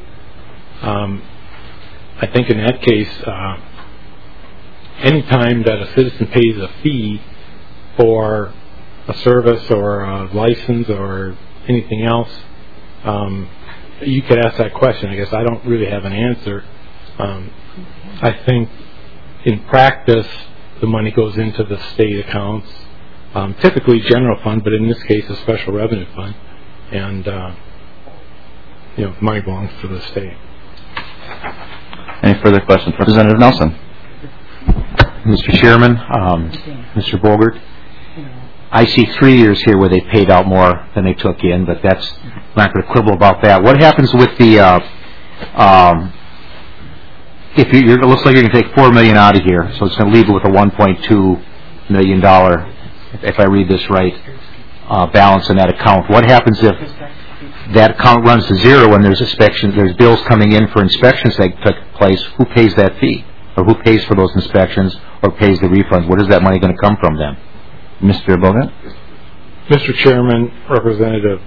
H: I think in that case, any time that a citizen pays a fee for a service or a license or anything else, you could ask that question. I guess I don't really have an answer. I think in practice the money goes into the state accounts, typically general fund, but in this case a special revenue fund, and money belongs to the state.
A: Any further questions? Representative Nelson.
I: Mr. Chairman, Mr. Bogert, I see 3 years here where they paid out more than they took in, but I'm not going to quibble about that. What happens with the it looks like you're going to take $4 million out of here, so it's going to leave it with a $1.2 million, if I read this right, balance in that account. What happens if that account runs to zero when there's bills coming in for inspections that took place? Who pays that fee? Or who pays for those inspections or pays the refunds? Where is that money going to come from then?
A: Mr. Bogert?
H: Mr. Chairman, Representative,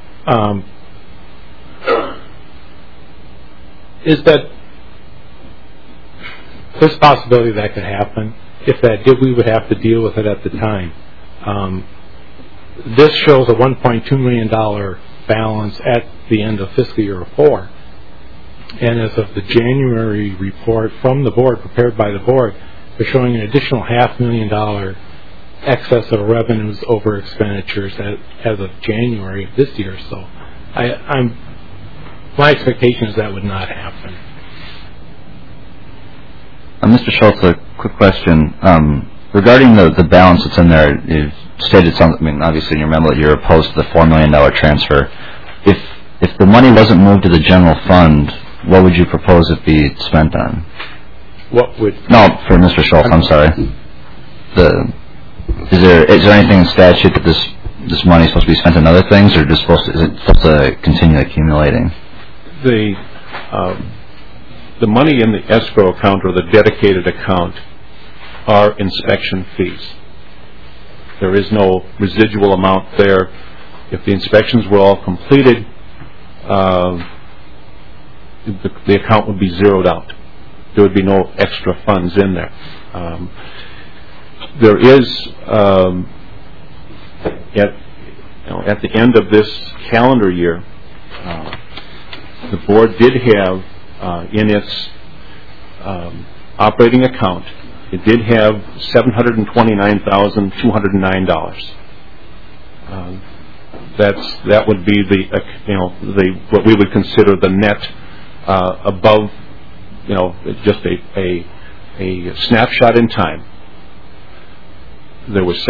H: is that there's a possibility that could happen. If that did, we would have to deal with it at the time. This shows a $1.2 million balance at the end of fiscal year 4. And as of the January report from the board, prepared by the board, they're showing an additional $500,000 excess of revenues over expenditures as of January of this year. So my expectation is that would not happen.
A: Mr. Schultz, a quick question. Regarding the balance that's in there, you've stated something, obviously in your memo that you're opposed to the $4 million transfer. If the money wasn't moved to the general fund, what would you propose it be spent on? No, for Mr. Schultz, I'm sorry. Is there anything in statute that this money is supposed to be spent on other things, or is it supposed to continue accumulating?
G: The money in the escrow account or the dedicated account are inspection fees. There is no residual amount there. If the inspections were all completed, the account would be zeroed out. there would be no extra funds in there. There is at the end of this calendar year, the board did have in its operating account, it did have $729,209. That would be the what we would consider the net above, just a snapshot in time. There was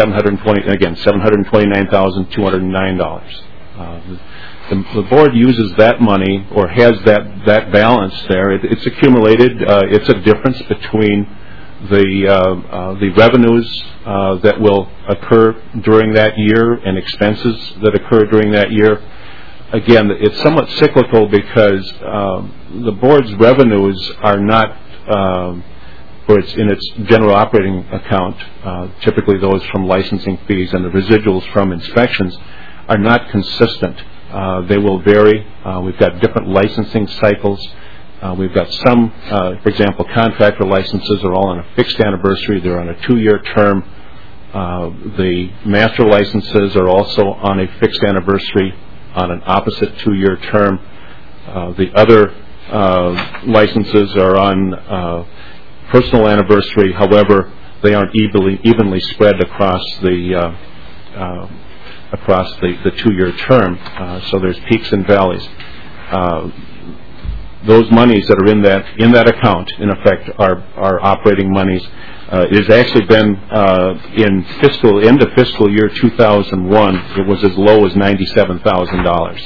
G: $729,209. The board uses that money, or has that balance there. It's accumulated. It's a difference between the revenues that will occur during that year and expenses that occur during that year. Again, it's somewhat cyclical because the board's revenues are not, in its general operating account, typically those from licensing fees and the residuals from inspections, are not consistent. They will vary. We've got different licensing cycles. We've got some, for example, contractor licenses are all on a fixed anniversary. They're on a 2-year term. The master licenses are also on a fixed anniversary on an opposite 2-year term. The other licenses are on personal anniversary. However, they aren't evenly spread across the 2-year term. So there's peaks and valleys. Those monies that are in that account, in effect, are operating monies. It has actually been end of fiscal year 2001. It was as low as $97,000.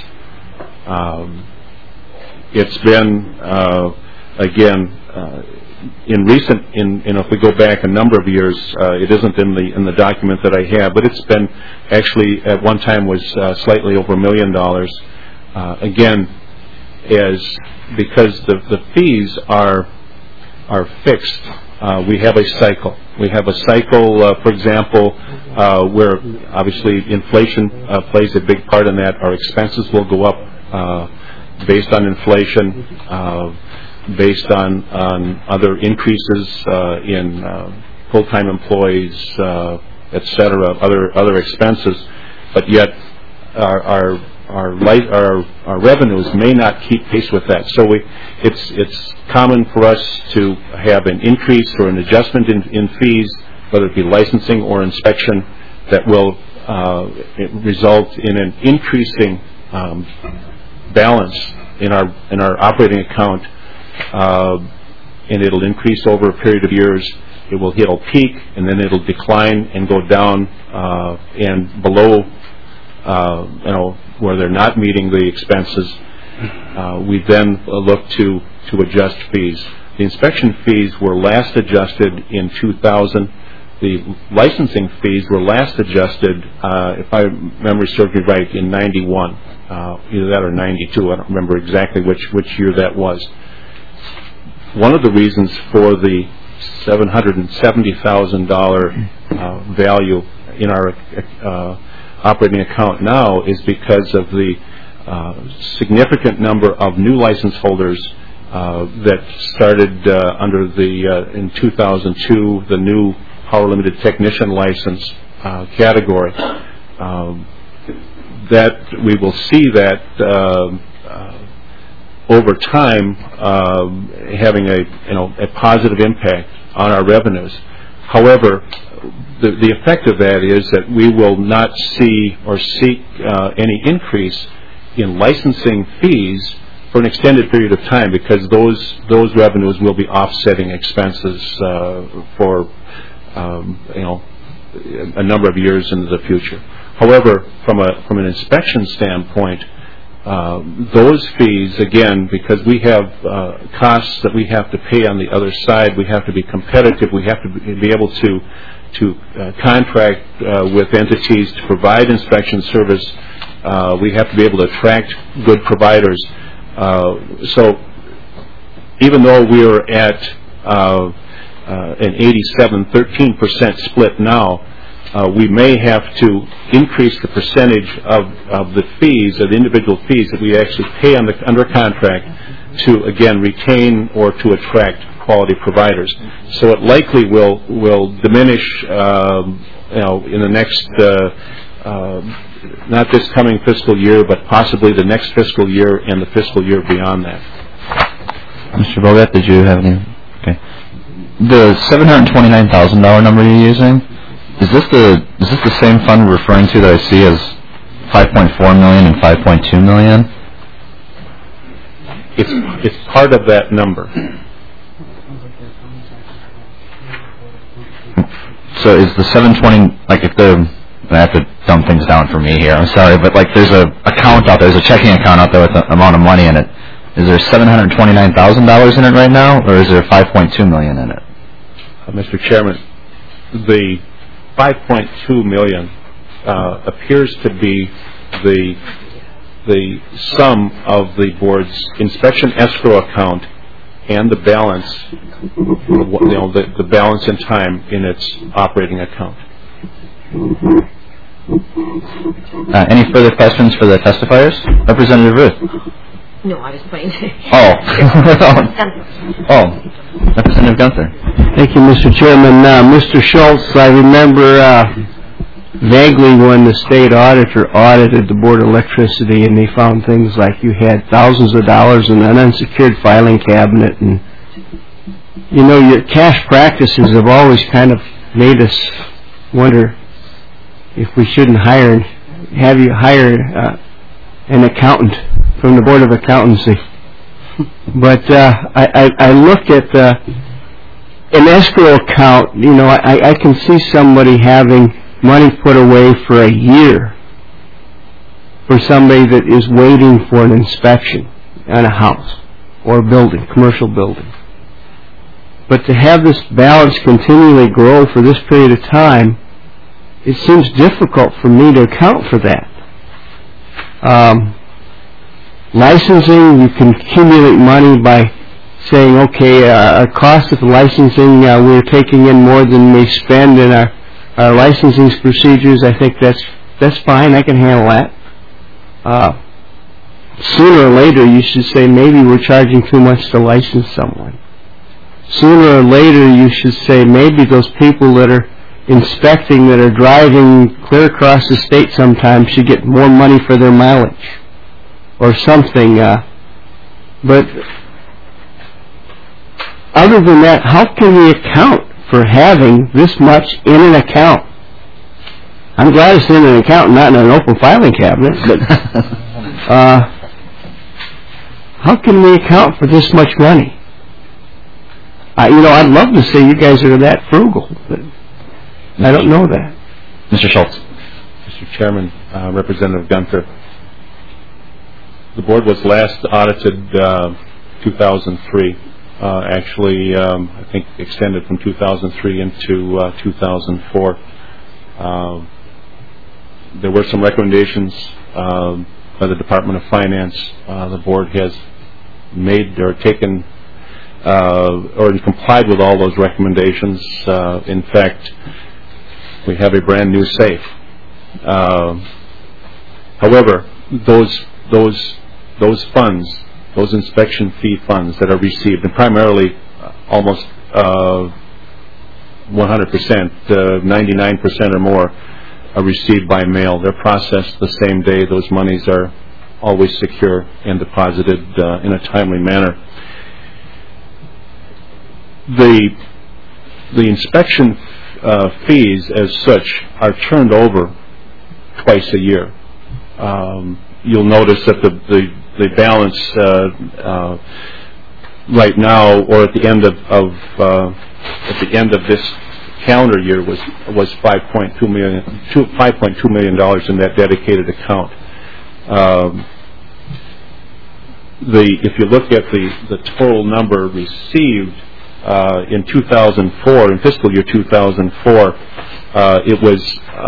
G: It's been again if we go back a number of years, it isn't in the document that I have, but it's been actually at one time was slightly over $1 million. Again, because the fees are fixed, we have a cycle. We have a cycle, for example, where obviously inflation plays a big part in that. Our expenses will go up based on inflation, based on other increases in full-time employees, et cetera, other expenses, but yet our revenues may not keep pace with that. So it's common for us to have an increase or an adjustment in fees, whether it be licensing or inspection, that will result in an increasing balance in our operating account, and it'll increase over a period of years. It'll peak, and then it'll decline and go down and below, where they're not meeting the expenses. We then look to adjust fees. The inspection fees were last adjusted in 2000. The licensing fees were last adjusted, if my memory serves me right, in 91. Either that or 92. I don't remember exactly which year that was. One of the reasons for the $770,000 value in our operating account now is because of the significant number of new license holders that started under in 2002, the new power limited technician license category. That we will see that over time having a positive impact on our revenues. However, the effect of that is that we will not see or seek any increase in licensing fees for an extended period of time, because those revenues will be offsetting expenses for a number of years into the future. However, from an inspection standpoint, those fees, again, because we have costs that we have to pay on the other side, we have to be competitive. We have to be able to contract with entities to provide inspection service. We have to be able to attract good providers. So even though we are at an 87-13% split now, we may have to increase the percentage of the fees, of the individual fees that we actually pay under contract to, again, retain or to attract quality providers. So it likely will diminish, in the next, not this coming fiscal year, but possibly the next fiscal year and the fiscal year beyond that.
A: Mr. Bogat, did you have any? Okay. The $729,000 number you're using, is this the same fund we're referring to that I see as $5.4 million and $5.2 million?
G: It's part of that number.
A: So is the 720, like if I have to dumb things down for me here, I'm sorry, but like there's a account out there, there's a checking account out there with an amount of money in it. Is there $729,000 in it right now, or is there $5.2 million in it?
G: Mr. Chairman, the $5.2 million appears to be the sum of the board's inspection escrow account and the balance, the balance in time in its operating account.
A: Any further questions for the testifiers? Representative Ruth.
J: No, I was playing.
A: Representative Gunther.
K: Thank you, Mr. Chairman. Mr. Schultz, I remember vaguely when the state auditor audited the Board of Electricity and they found things like you had thousands of dollars in an unsecured filing cabinet, and your cash practices have always kind of made us wonder if we shouldn't have you hire an accountant from the Board of Accountancy. But I looked at an escrow account. I can see somebody having money put away for a year for somebody that is waiting for an inspection on a house or a building, commercial building. But to have this balance continually grow for this period of time, it seems difficult for me to account for that. Licensing, you can accumulate money by saying, okay, our cost of licensing, we're taking in more than we spend in our licensing procedures. I think that's fine. I can handle that. Sooner or later, you should say maybe we're charging too much to license someone. Sooner or later, you should say maybe those people that are inspecting, that are driving clear across the state sometimes, should get more money for their mileage or something. But other than that, how can we account for having this much in an account? I'm glad it's in an account, not in an open filing cabinet, but how can we account for this much money? I'd love to say you guys are that frugal, but I don't know that.
A: Mr. Schultz.
G: Mr. Chairman, Representative Gunther, the board was last audited 2003. Actually, I think extended from 2003 into 2004. There were some recommendations by the Department of Finance. The board has made or taken or complied with all those recommendations. In fact, we have a brand new safe. However, those funds, those inspection fee funds that are received, and primarily almost 100%, 99% or more, are received by mail. They're processed the same day. Those monies are always secure and deposited in a timely manner. The inspection fees as such are turned over twice a year. You'll notice that the balance right now, or at the end of this calendar year, was $5.2 million in that dedicated account. If you look at the total number received in 2004, in fiscal year 2004, it was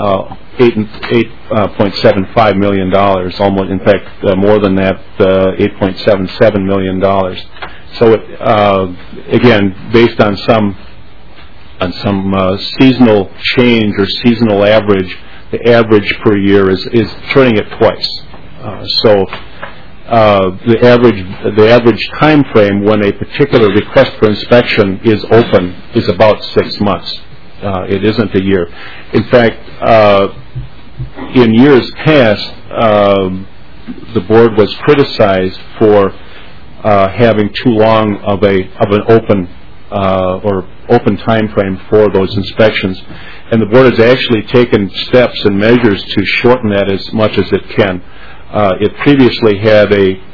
G: $8.75 million. Almost, in fact, more than that, $8.77 million. So, again, based on some seasonal change or seasonal average, the average per year is turning it twice. So the average time frame when a particular request for inspection is open is about 6 months. It isn't a year. In fact, in years past, the board was criticized for having too long of an open time frame for those inspections, and the board has actually taken steps and measures to shorten that as much as it can. It previously had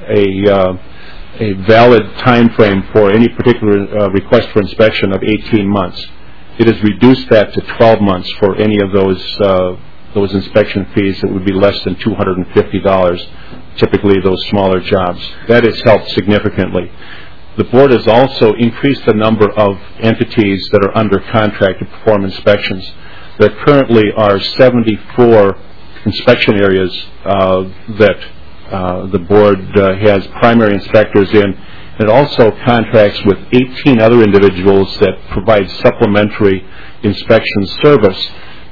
G: a valid time frame for any particular request for inspection of 18 months. It has reduced that to 12 months for any of those inspection fees that would be less than $250, typically those smaller jobs. That has helped significantly. The board has also increased the number of entities that are under contract to perform inspections. There currently are 74 inspection areas that the board has primary inspectors in. It also contracts with 18 other individuals that provide supplementary inspection service.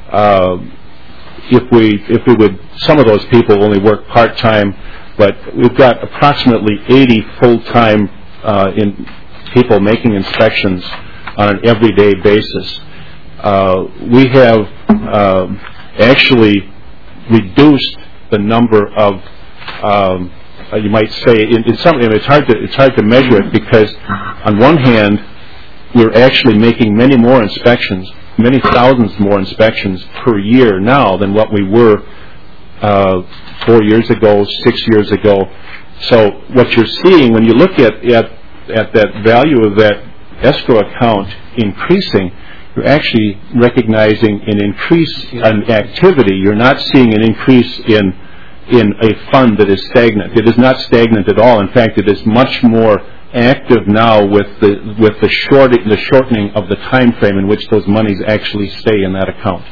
G: If we would, some of those people only work part-time, but we've got approximately 80 full-time people making inspections on an everyday basis. We have actually reduced the number of, you might say, it's something. It's hard to measure it because, on one hand, we're actually making many more inspections, many thousands more inspections per year now than what we were 4 years ago, 6 years ago. So what you're seeing when you look at that value of that escrow account increasing, you're actually recognizing an increase in activity. You're not seeing an increase in a fund that is stagnant. It is not stagnant at all. In fact, it is much more active now with the shortening of the time frame in which those monies actually stay in that account.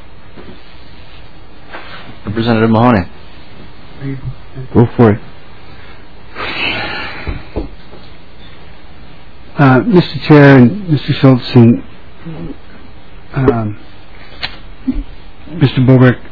A: Representative Mahoney.
K: Go for it.
D: Mr. Chair and Mr. Schultz and Mr. Boberg,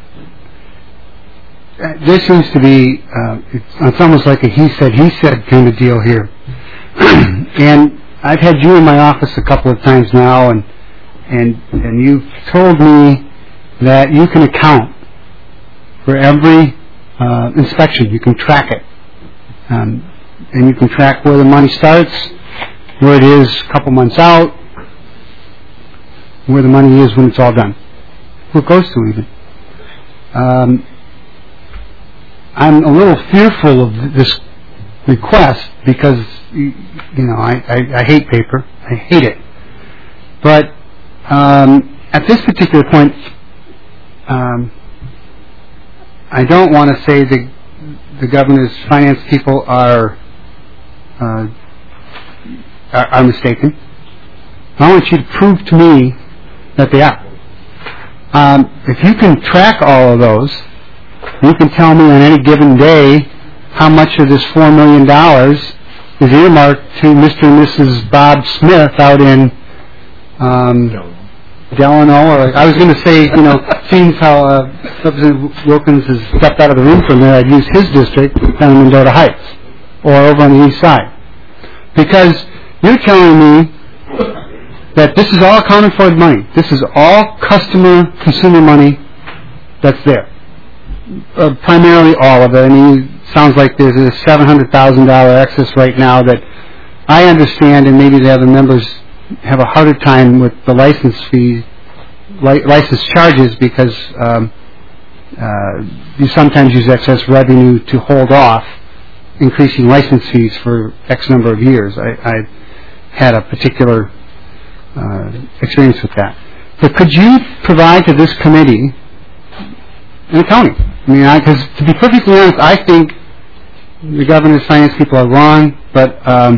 D: there seems to be, it's almost like a he said kind of deal here. And I've had you in my office a couple of times now, and you've told me that you can account for every inspection. You can track it. And you can track where the money starts, where it is a couple months out, where the money is when it's all done, who it goes to even. I'm a little fearful of this request because, I hate paper. I hate it. But at this particular point, I don't want to say the governor's finance people are mistaken. I want you to prove to me that they are. If you can track all of those, you can tell me on any given day how much of this $4 million is earmarked to Mr. and Mrs. Bob Smith out in Delano, or I was going to say, seeing how Representative Wilkins has stepped out of the room from there, I'd use his district down in Mendota Heights or over on the east side. Because you're telling me that this is all accounted for money. This is all consumer money that's there. Primarily all of it. I mean, it sounds like there's a $700,000 excess right now that I understand, and maybe the other members have a harder time with the license fee, license charges, because you sometimes use excess revenue to hold off increasing license fees for X number of years. I had a particular experience with that. But could you provide to this committee an accounting? I mean, because to be perfectly honest, I think the governor's finance people are wrong. But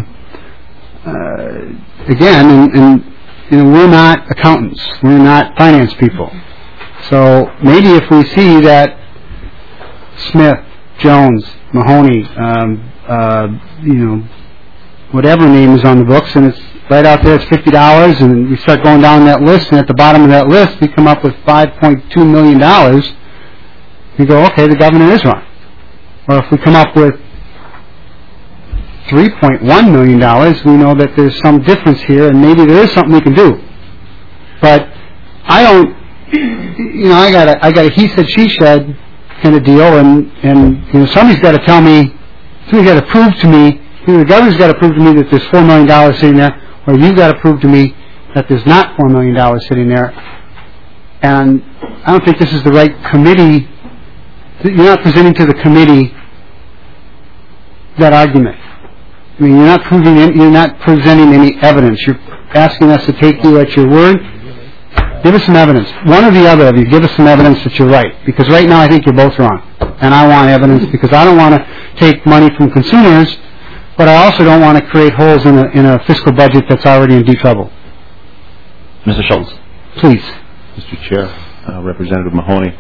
D: again, we're not accountants. We're not finance people. So maybe if we see that Smith, Jones, Mahoney, whatever name is on the books, and it's right out there, it's $50, and we start going down that list, and at the bottom of that list, we come up with $5.2 million. You go, okay, the governor is wrong. Or if we come up with $3.1 million, we know that there's some difference here, and maybe there is something we can do. But I don't, I got a he said, she said kind of deal, and somebody's got to tell me, somebody's got to prove to me, either the governor's got to prove to me that there's $4 million sitting there, or you've got to prove to me that there's not $4 million sitting there. And I don't think this is the right committee. You're not presenting to the committee that argument. I mean, you're not presenting any evidence. You're asking us to take you at your word. Give us some evidence. One or the other of you, give us some evidence that you're right. Because right now I think you're both wrong. And I want evidence because I don't want to take money from consumers, but I also don't want to create holes in a fiscal budget that's already in deep trouble.
A: Mr. Schultz.
D: Please.
G: Mr. Chair, Representative Mahoney.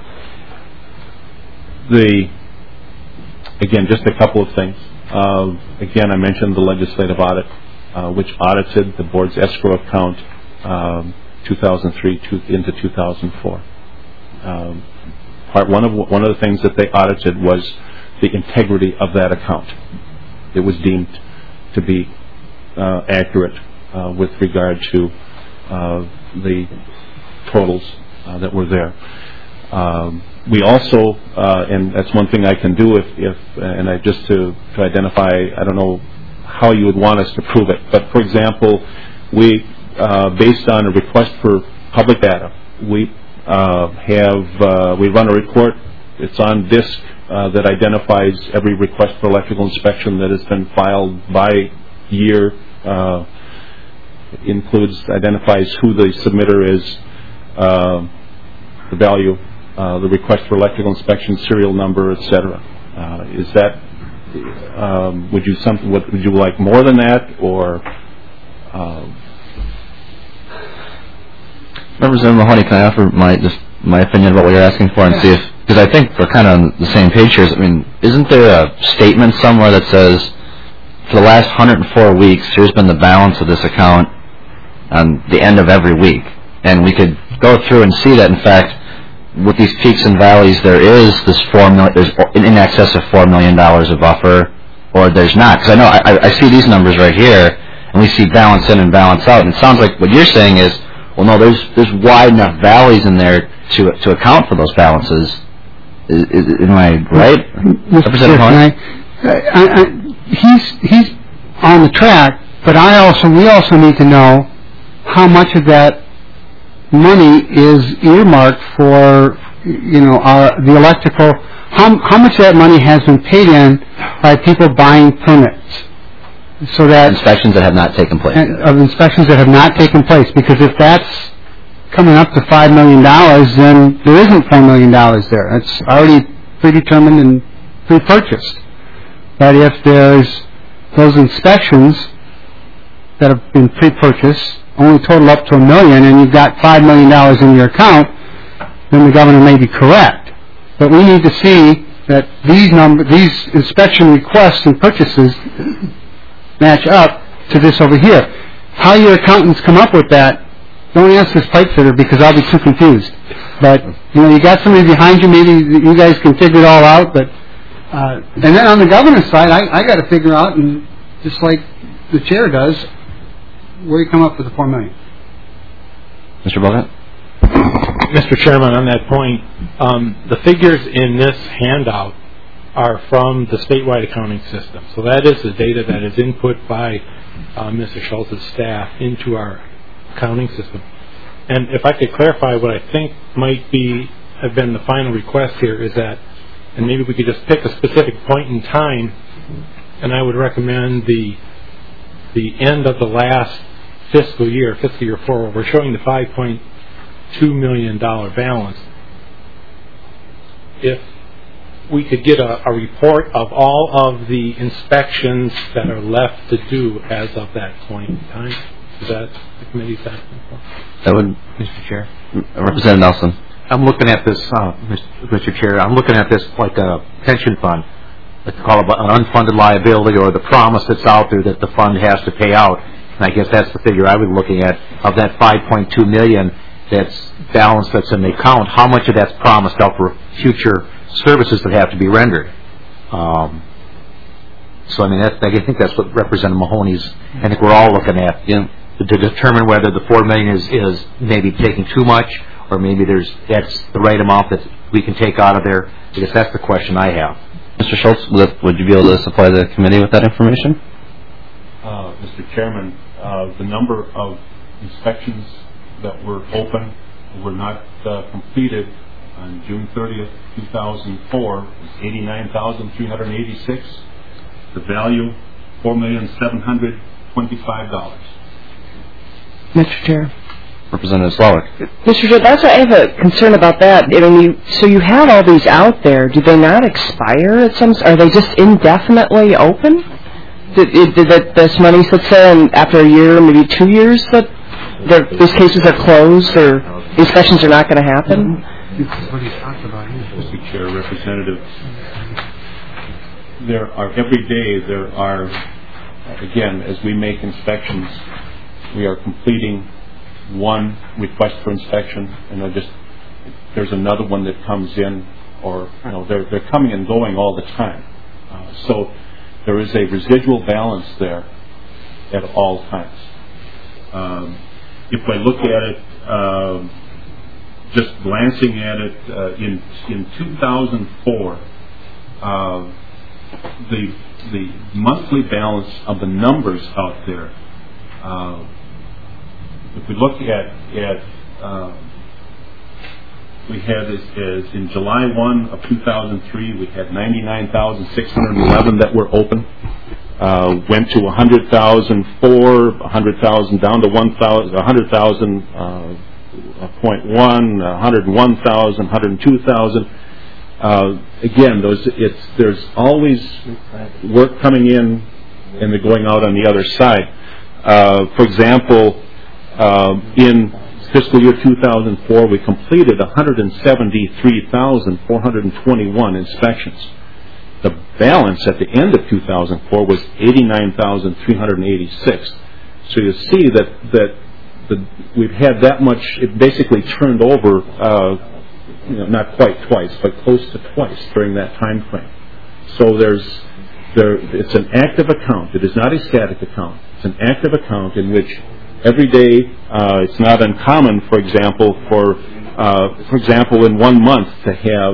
G: Again, just a couple of things. Again, I mentioned the legislative audit, which audited the board's escrow account 2003 into 2004. One of the things that they audited was the integrity of that account. It was deemed to be accurate with regard to the totals that were there. We also, and that's one thing I can do just to identify, I don't know how you would want us to prove it, but for example, we, based on a request for public data, we run a report. It's on disk that identifies every request for electrical inspection that has been filed by year. Identifies who the submitter is, the value, the request for electrical inspection, serial number, etc. Is that? Would you like more than that, or?
A: Representative Mahoney, can I offer my opinion about what you're asking for and see if, because I think we're kind of on the same page here. I mean, isn't there a statement somewhere that says, for the last 104 weeks, here's been the balance of this account on the end of every week, and we could go through and see that, in fact, with these peaks and valleys, there is this there's in excess of $4 million of buffer, or there's not. Because I know I see these numbers right here, and we see balance in and balance out, and it sounds like what you're saying is, well, no, there's wide enough valleys in there to account for those balances. Am I right, Representative Mahoney?
D: He's on the track, but we also need to know how much of that money is earmarked for, the electrical. How much of that money has been paid in by people buying permits? So that
A: inspections that have not taken place.
D: Inspections that have not taken place, because if that's coming up to $5 million, then there isn't $4 million there. It's already predetermined and pre-purchased. But if there's those inspections that have been pre-purchased only total up to $1 million, and you've got $5 million in your account, then the governor may be correct. But we need to see that these inspection requests and purchases match up to this over here. How your accountants come up with that, don't ask this pipe fitter, because I'll be too confused. But you got somebody behind you, maybe you guys can figure it all out. But and then on the governor's side, I got to figure out, and just like the chair does, where you come up with the $4 million.
A: Mr. Bogat?
H: Mr. Chairman, on that point, the figures in this handout are from the statewide accounting system. So that is the data that is input by Mr. Schultz's staff into our accounting system. And if I could clarify what I think might have been the final request here is that, and maybe we could just pick a specific point in time, and I would recommend the end of the last fiscal year 4, where we're showing the $5.2 million balance. If we could get a report of all of the inspections that are left to do as of that point in time. Is that the committee's asking for?
A: That would, Mr. Chair. Representative Nelson.
I: I'm looking at this, Mr. Chair, I'm looking at this like a pension fund. Let's call it an unfunded liability, or the promise that's out there that the fund has to pay out. And I guess that's the figure I was looking at. Of that $5.2 million that's balance that's in the account, how much of that's promised out for future services that have to be rendered? So, I mean, I think that's what Representative Mahoney's, I think we're all looking at, to determine whether the $4 million is maybe taking too much, or maybe that's the right amount that we can take out of there. I guess that's the question I have.
A: Mr. Schultz, would you be able to supply the committee with that information?
G: Mr. Chairman, the number of inspections that were open were not completed on June 30th, 2004 was 89,386. The value, $4,725,000.
F: Mr. Chair.
A: Representative Slawick.
F: Mr. Chair, that's why I have a concern about that. I mean, so you have all these out there. Do they not expire at some? Are they just indefinitely open? Did this money sit there, and after a year, maybe 2 years, that these cases are closed or inspections are not going to happen?
G: Mr. Chair, Representative, every day there are, again, as we make inspections, we are completing one request for inspection, and there's another one that comes in, or they're coming and going all the time. So there is a residual balance there at all times. If I look at it, just glancing at it, in 2004, the monthly balance of the numbers out there, if we look at we had as in July 1 of 2003, we had 99,611 that were open. Went to 100,004, 100,000 down to 1,000, 100,000. 0.1, 101,000, 102,000. Again, there's always work coming in and they're going out on the other side. For example, in fiscal year 2004, we completed 173,421 inspections. The balance at the end of 2004 was 89,386. So you see that we've had that much. It basically turned over, not quite twice, but close to twice during that time frame. So it's an active account. It is not a static account. It's an active account in which every day it's not uncommon, for example, in 1 month to have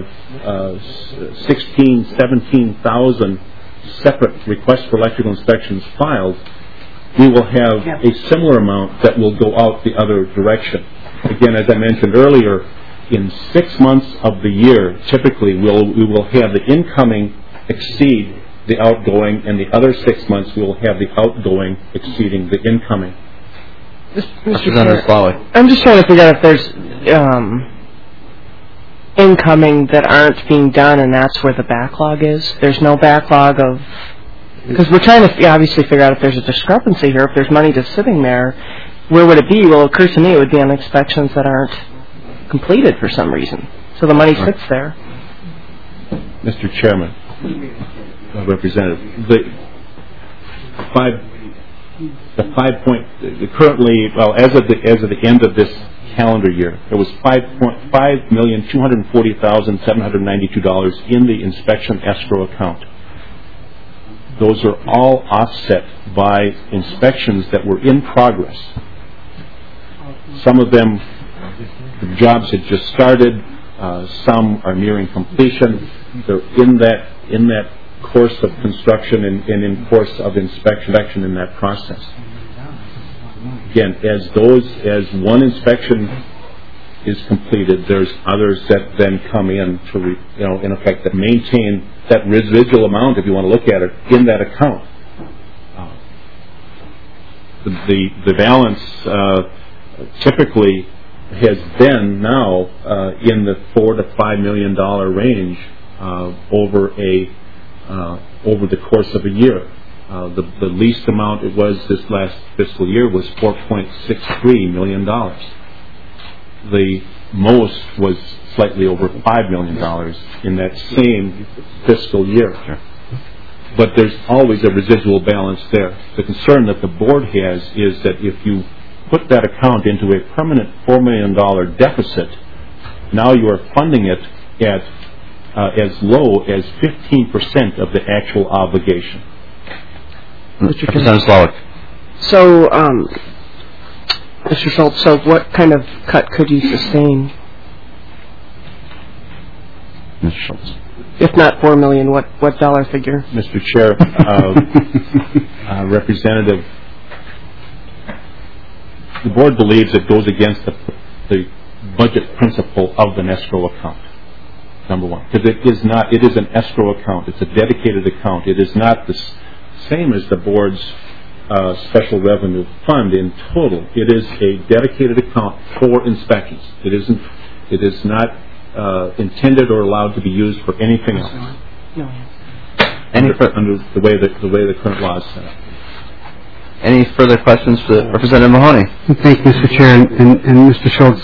G: 17,000 separate requests for electrical inspections filed. We will have a similar amount that will go out the other direction. Again, as I mentioned earlier, in 6 months of the year, typically we will have the incoming exceed the outgoing, and the other 6 months we will have the outgoing exceeding the incoming.
F: Mr. Chair, I'm just trying to figure out if there's incoming that aren't being done, and that's where the backlog is. There's no backlog of... Because we're trying to obviously figure out if there's a discrepancy here. If there's money just sitting there, where would it be? Well, it occurs to me it would be on inspections that aren't completed for some reason. So the money sits there.
G: Mr. Chairman, Representative, currently, well, as of the end of this calendar year, there was $5,240,792 in the inspection escrow account. Those are all offset by inspections that were in progress. Some of them, the jobs had just started. Some are nearing completion. They're in that course of construction and in course of inspection in that process. Again, as one inspection is completed, there's others that then come in to, in effect, that maintain that residual amount, if you want to look at it, in that account. The balance typically has been now in the $4 to $5 million range over the course of a year. The least amount it was this last fiscal year was $4.63 million. The most was slightly over $5 million in that same fiscal year. Sure. But there's always a residual balance there. The concern that the board has is that if you put that account into a permanent $4 million deficit, now you are funding it at as low as 15% of the actual obligation.
A: Representative Slawik.
F: So, Mr. Schultz, so what kind of cut could you sustain?
A: Mr. Schultz.
F: If not $4 million, what dollar figure?
G: Mr. Chair, Representative, the board believes it goes against the budget principle of an escrow account, number one. Because it is an escrow account. It's a dedicated account. It is not the same as the board's special revenue fund in total. It is a dedicated account for inspections. It is not intended or allowed to be used for anything else.
F: No.
G: Under the way the current law is set up.
A: Any further questions for Representative Mahoney?
D: Thank you, Mr. Chair, and Mr. Schultz.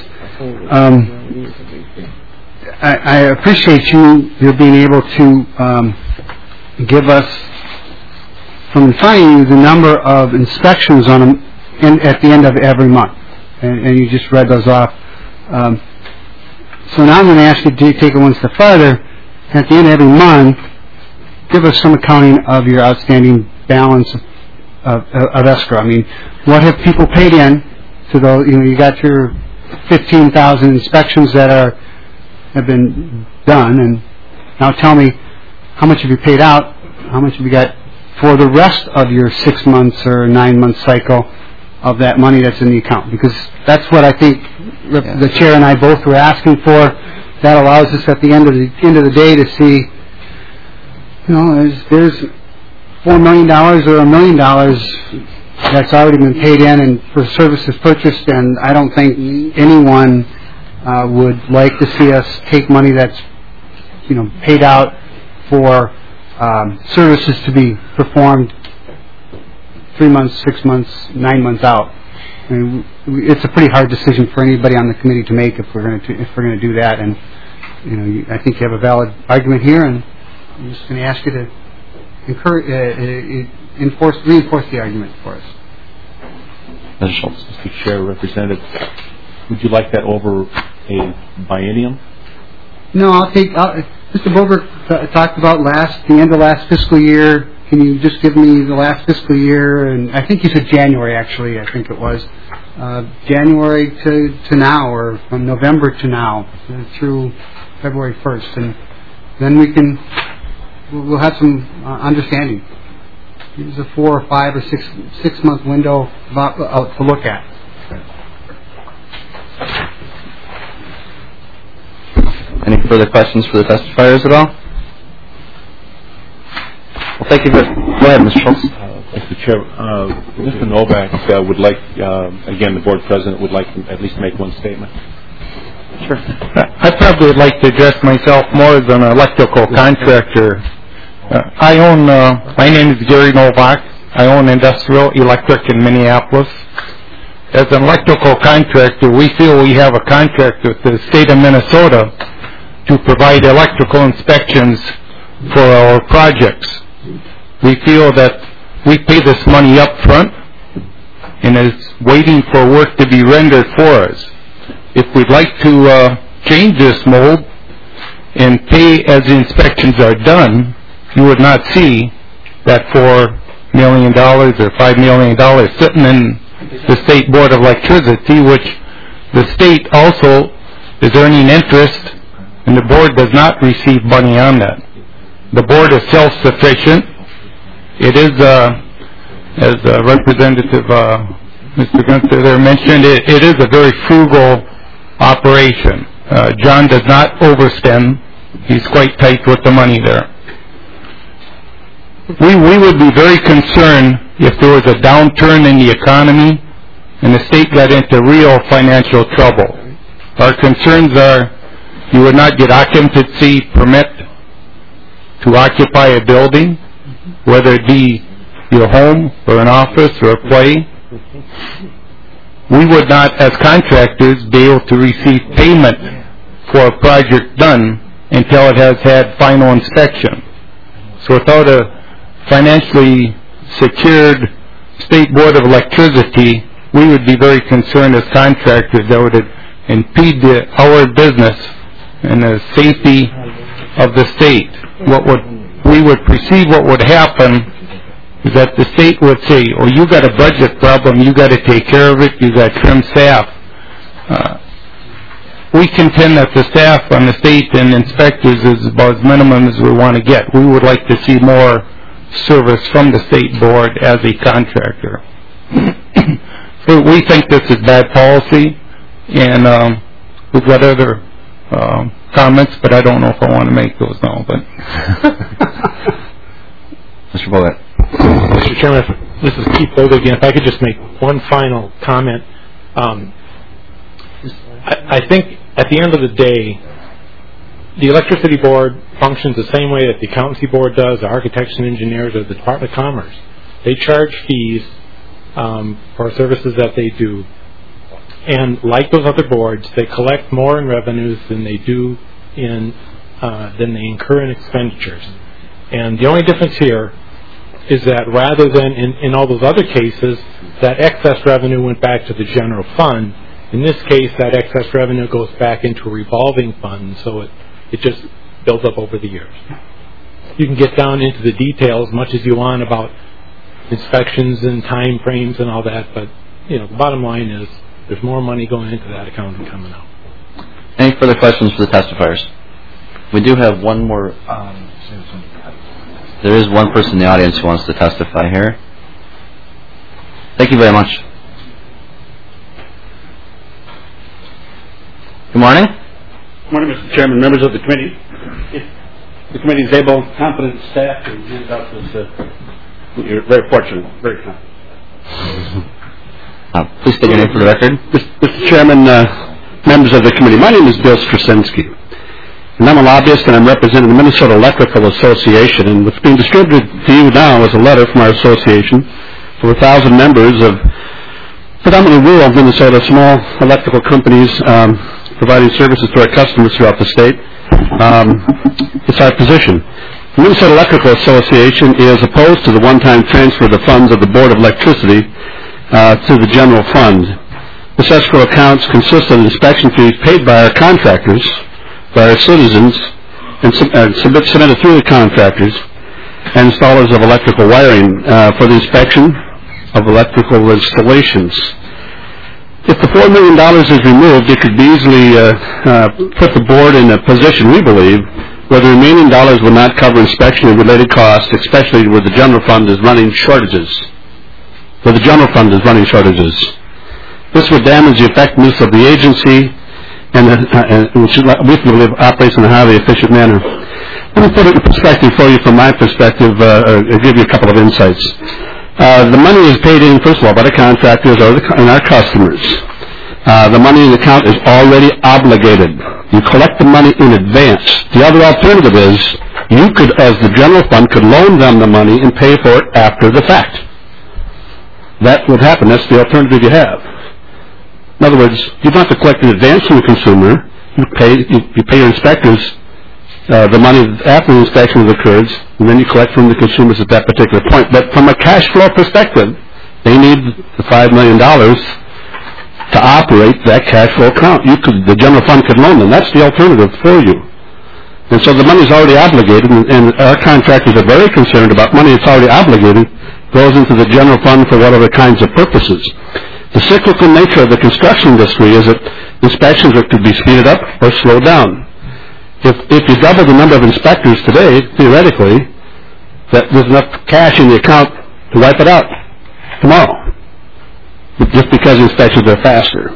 D: I appreciate you being able to give us, from in front of you, the number of inspections on them at the end of every month, and you just read those off. So now I'm going to ask you to take it one step further. At the end of every month, give us some accounting of your outstanding balance of escrow. I mean, what have people paid in to those? You know, you got your 15,000 inspections that have been done, and now tell me how much have you paid out? How much have you got for the rest of your 6 months or 9 month cycle of that money that's in the account? Because that's what I think the chair and I both were asking for. That allows us at the end of the day to see, you know, there's $4 million or $1 million that's already been paid in and for services purchased, and I don't think anyone would like to see us take money that's, you know, paid out for services to be performed 3 months, 6 months, 9 months out. I mean, it's a pretty hard decision for anybody on the committee to make if we're going to do that. And you know, I think you have a valid argument here, and I'm just going to ask you to reinforce the argument for us.
A: Mr. Schultz.
G: Mr. Chair, Representative, would you like that over a biennium?
D: No, Mr. Boberg talked about the end of last fiscal year. Can you just give me the last fiscal year? And I think you said January, actually. I think it was January to now, or from November to now, through February 1st, and then we'll have some understanding. It was a 4 or 5 or 6 month window to look at.
A: Any further questions for the testifiers at all? Well, thank you. Go ahead, Mr. Schultz.
G: Mr. Chair, Mr. Novak would like, again, the board president would like to at least make one statement.
J: Sure. I probably would like to address myself more as an electrical contractor. My name is Gary Novak. I own Industrial Electric in Minneapolis. As an electrical contractor, we feel we have a contract with the state of Minnesota to provide electrical inspections for our projects. We feel that we pay this money up front and is waiting for work to be rendered for us. If we'd like to change this mode and pay as the inspections are done, you would not see that $4 million or $5 million sitting in the State Board of Electricity, which the state also is earning interest, and the board does not receive money on that. The board is self-sufficient. It is, as Representative Mr. Gunther there mentioned, it is a very frugal operation. John does not overspend. He's quite tight with the money there. We would be very concerned if there was a downturn in the economy and the state got into real financial trouble. Our concerns are you would not get occupancy permit to occupy a building, whether it be your home or an office or a play. We would not, as contractors, be able to receive payment for a project done until it has had final inspection. So without a financially secured State Board of Electricity, we would be very concerned as contractors that would impede our business and the safety of the state. We would perceive what would happen is that the state would say, oh, you got a budget problem, you got to take care of it, you got trim staff. We contend that the staff on the state and inspectors is about as minimum as we want to get. We would like to see more service from the state board as a contractor. So we think this is bad policy, and we've got other comments, but I don't know if I want to make those now. But
A: Mr. Bullitt.
H: Mr. Chairman, this is Keith Bogle again. If I could just make one final comment. I think at the end of the day, the electricity board functions the same way that the accountancy board does, the architects and engineers, or the Department of Commerce. They charge fees for services that they do. And like those other boards, they collect more in revenues than they do than they incur in expenditures. And the only difference here is that rather than in all those other cases, that excess revenue went back to the general fund. In this case, that excess revenue goes back into a revolving fund, so it just builds up over the years. You can get down into the details as much as you want about inspections and time frames and all that, but the bottom line is there's more money going into that account than coming out.
A: Any further questions for the testifiers? We do have one more. There is one person in the audience who wants to testify here. Thank you very much. Good morning.
L: Good morning, Mr. Chairman, members of the committee. If the committee is able, competent staff, to hand out this, you're very fortunate, very confident.
A: Please state your name for the record.
L: Mr. Chairman, members of the committee, my name is Bill Straczynski, and I'm a lobbyist, and I'm representing the Minnesota Electrical Association, and what's being distributed to you now is a letter from our association for 1,000 members of predominantly rural Minnesota, small electrical companies providing services to our customers throughout the state. It's our position. The Minnesota Electrical Association is opposed to the one-time transfer of the funds of the Board of Electricity to the general fund. This escrow accounts consist of inspection fees paid by our contractors, by our citizens, and submitted through the contractors and installers of electrical wiring for the inspection of electrical installations. If the $4 million is removed, it could be easily put the board in a position, we believe, where the remaining dollars will not cover inspection and related costs, especially where the general fund is running shortages. This would damage the effectiveness of the agency, which we believe operates in a highly efficient manner. Let me put it in perspective for you from my perspective, or give you a couple of insights. The money is paid in, first of all, by the contractors and our customers. The money in the account is already obligated. You collect the money in advance. The other alternative is you could, as the general fund, could loan them the money and pay for it after the fact. That would happen. That's the alternative you have. In other words, you don't have to collect in advance from the consumer. You pay your inspectors the money after the inspection has occurred, and then you collect from the consumers at that particular point. But from a cash flow perspective, they need the $5 million to operate that cash flow account. The general fund could loan them. That's the alternative for you. And so the money is already obligated, and our contractors are very concerned about money that's already obligated goes into the general fund for whatever kinds of purposes. The cyclical nature of the construction industry is that inspections could be speeded up or slowed down. If you double the number of inspectors today, theoretically, that there's enough cash in the account to wipe it out tomorrow, just because inspections are faster.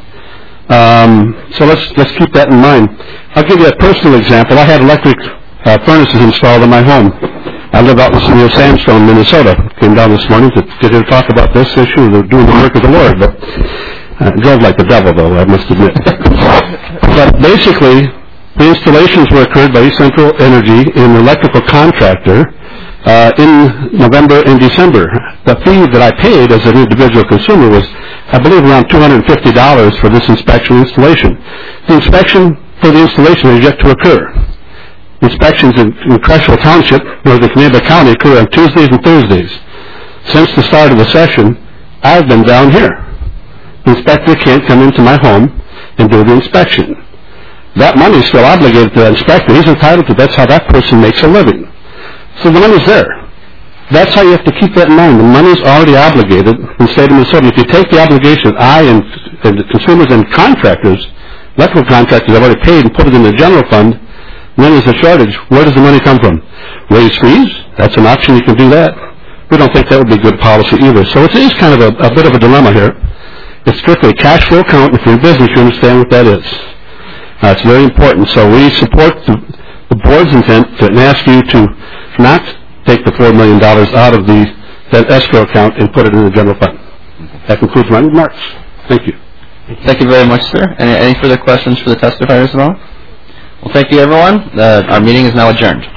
L: So let's keep that in mind. I'll give you a personal example. I had electric furnaces installed in my home. I live out near Sandstone, Minnesota. Came down this morning to talk about this issue. They're doing the work of the Lord, but drove like the devil, though, I must admit. But basically, the installations were occurred by East Central Energy in an electrical contractor in November and December. The fee that I paid as an individual consumer was, I believe, around $250 for this inspection installation. The inspection for the installation is yet to occur. Inspections in Creswell Township, northern Canada County, occur on Tuesdays and Thursdays. Since the start of the session, I've been down here. The inspector can't come into my home and do the inspection. That money is still obligated to that inspector. He's entitled to. That's how that person makes a living. So the money's there. That's how you have to keep that in mind. The money's already obligated in the state of Minnesota. If you take the obligation that I and the consumers and contractors, electrical contractors have already paid and put it in the general fund, when there's a shortage, where does the money come from? Raise fees? That's an option. You can do that. We don't think that would be good policy either. So it is kind of a bit of a dilemma here. It's strictly a cash flow account. If you're in business, you understand what that is. It's very important. So we support the board's intent and ask you to not take the $4 million out of that escrow account and put it in the general fund. That concludes my remarks. Thank you.
A: Thank you very much, sir. Any further questions for the testifiers at all? Well, thank you, everyone. Our meeting is now adjourned.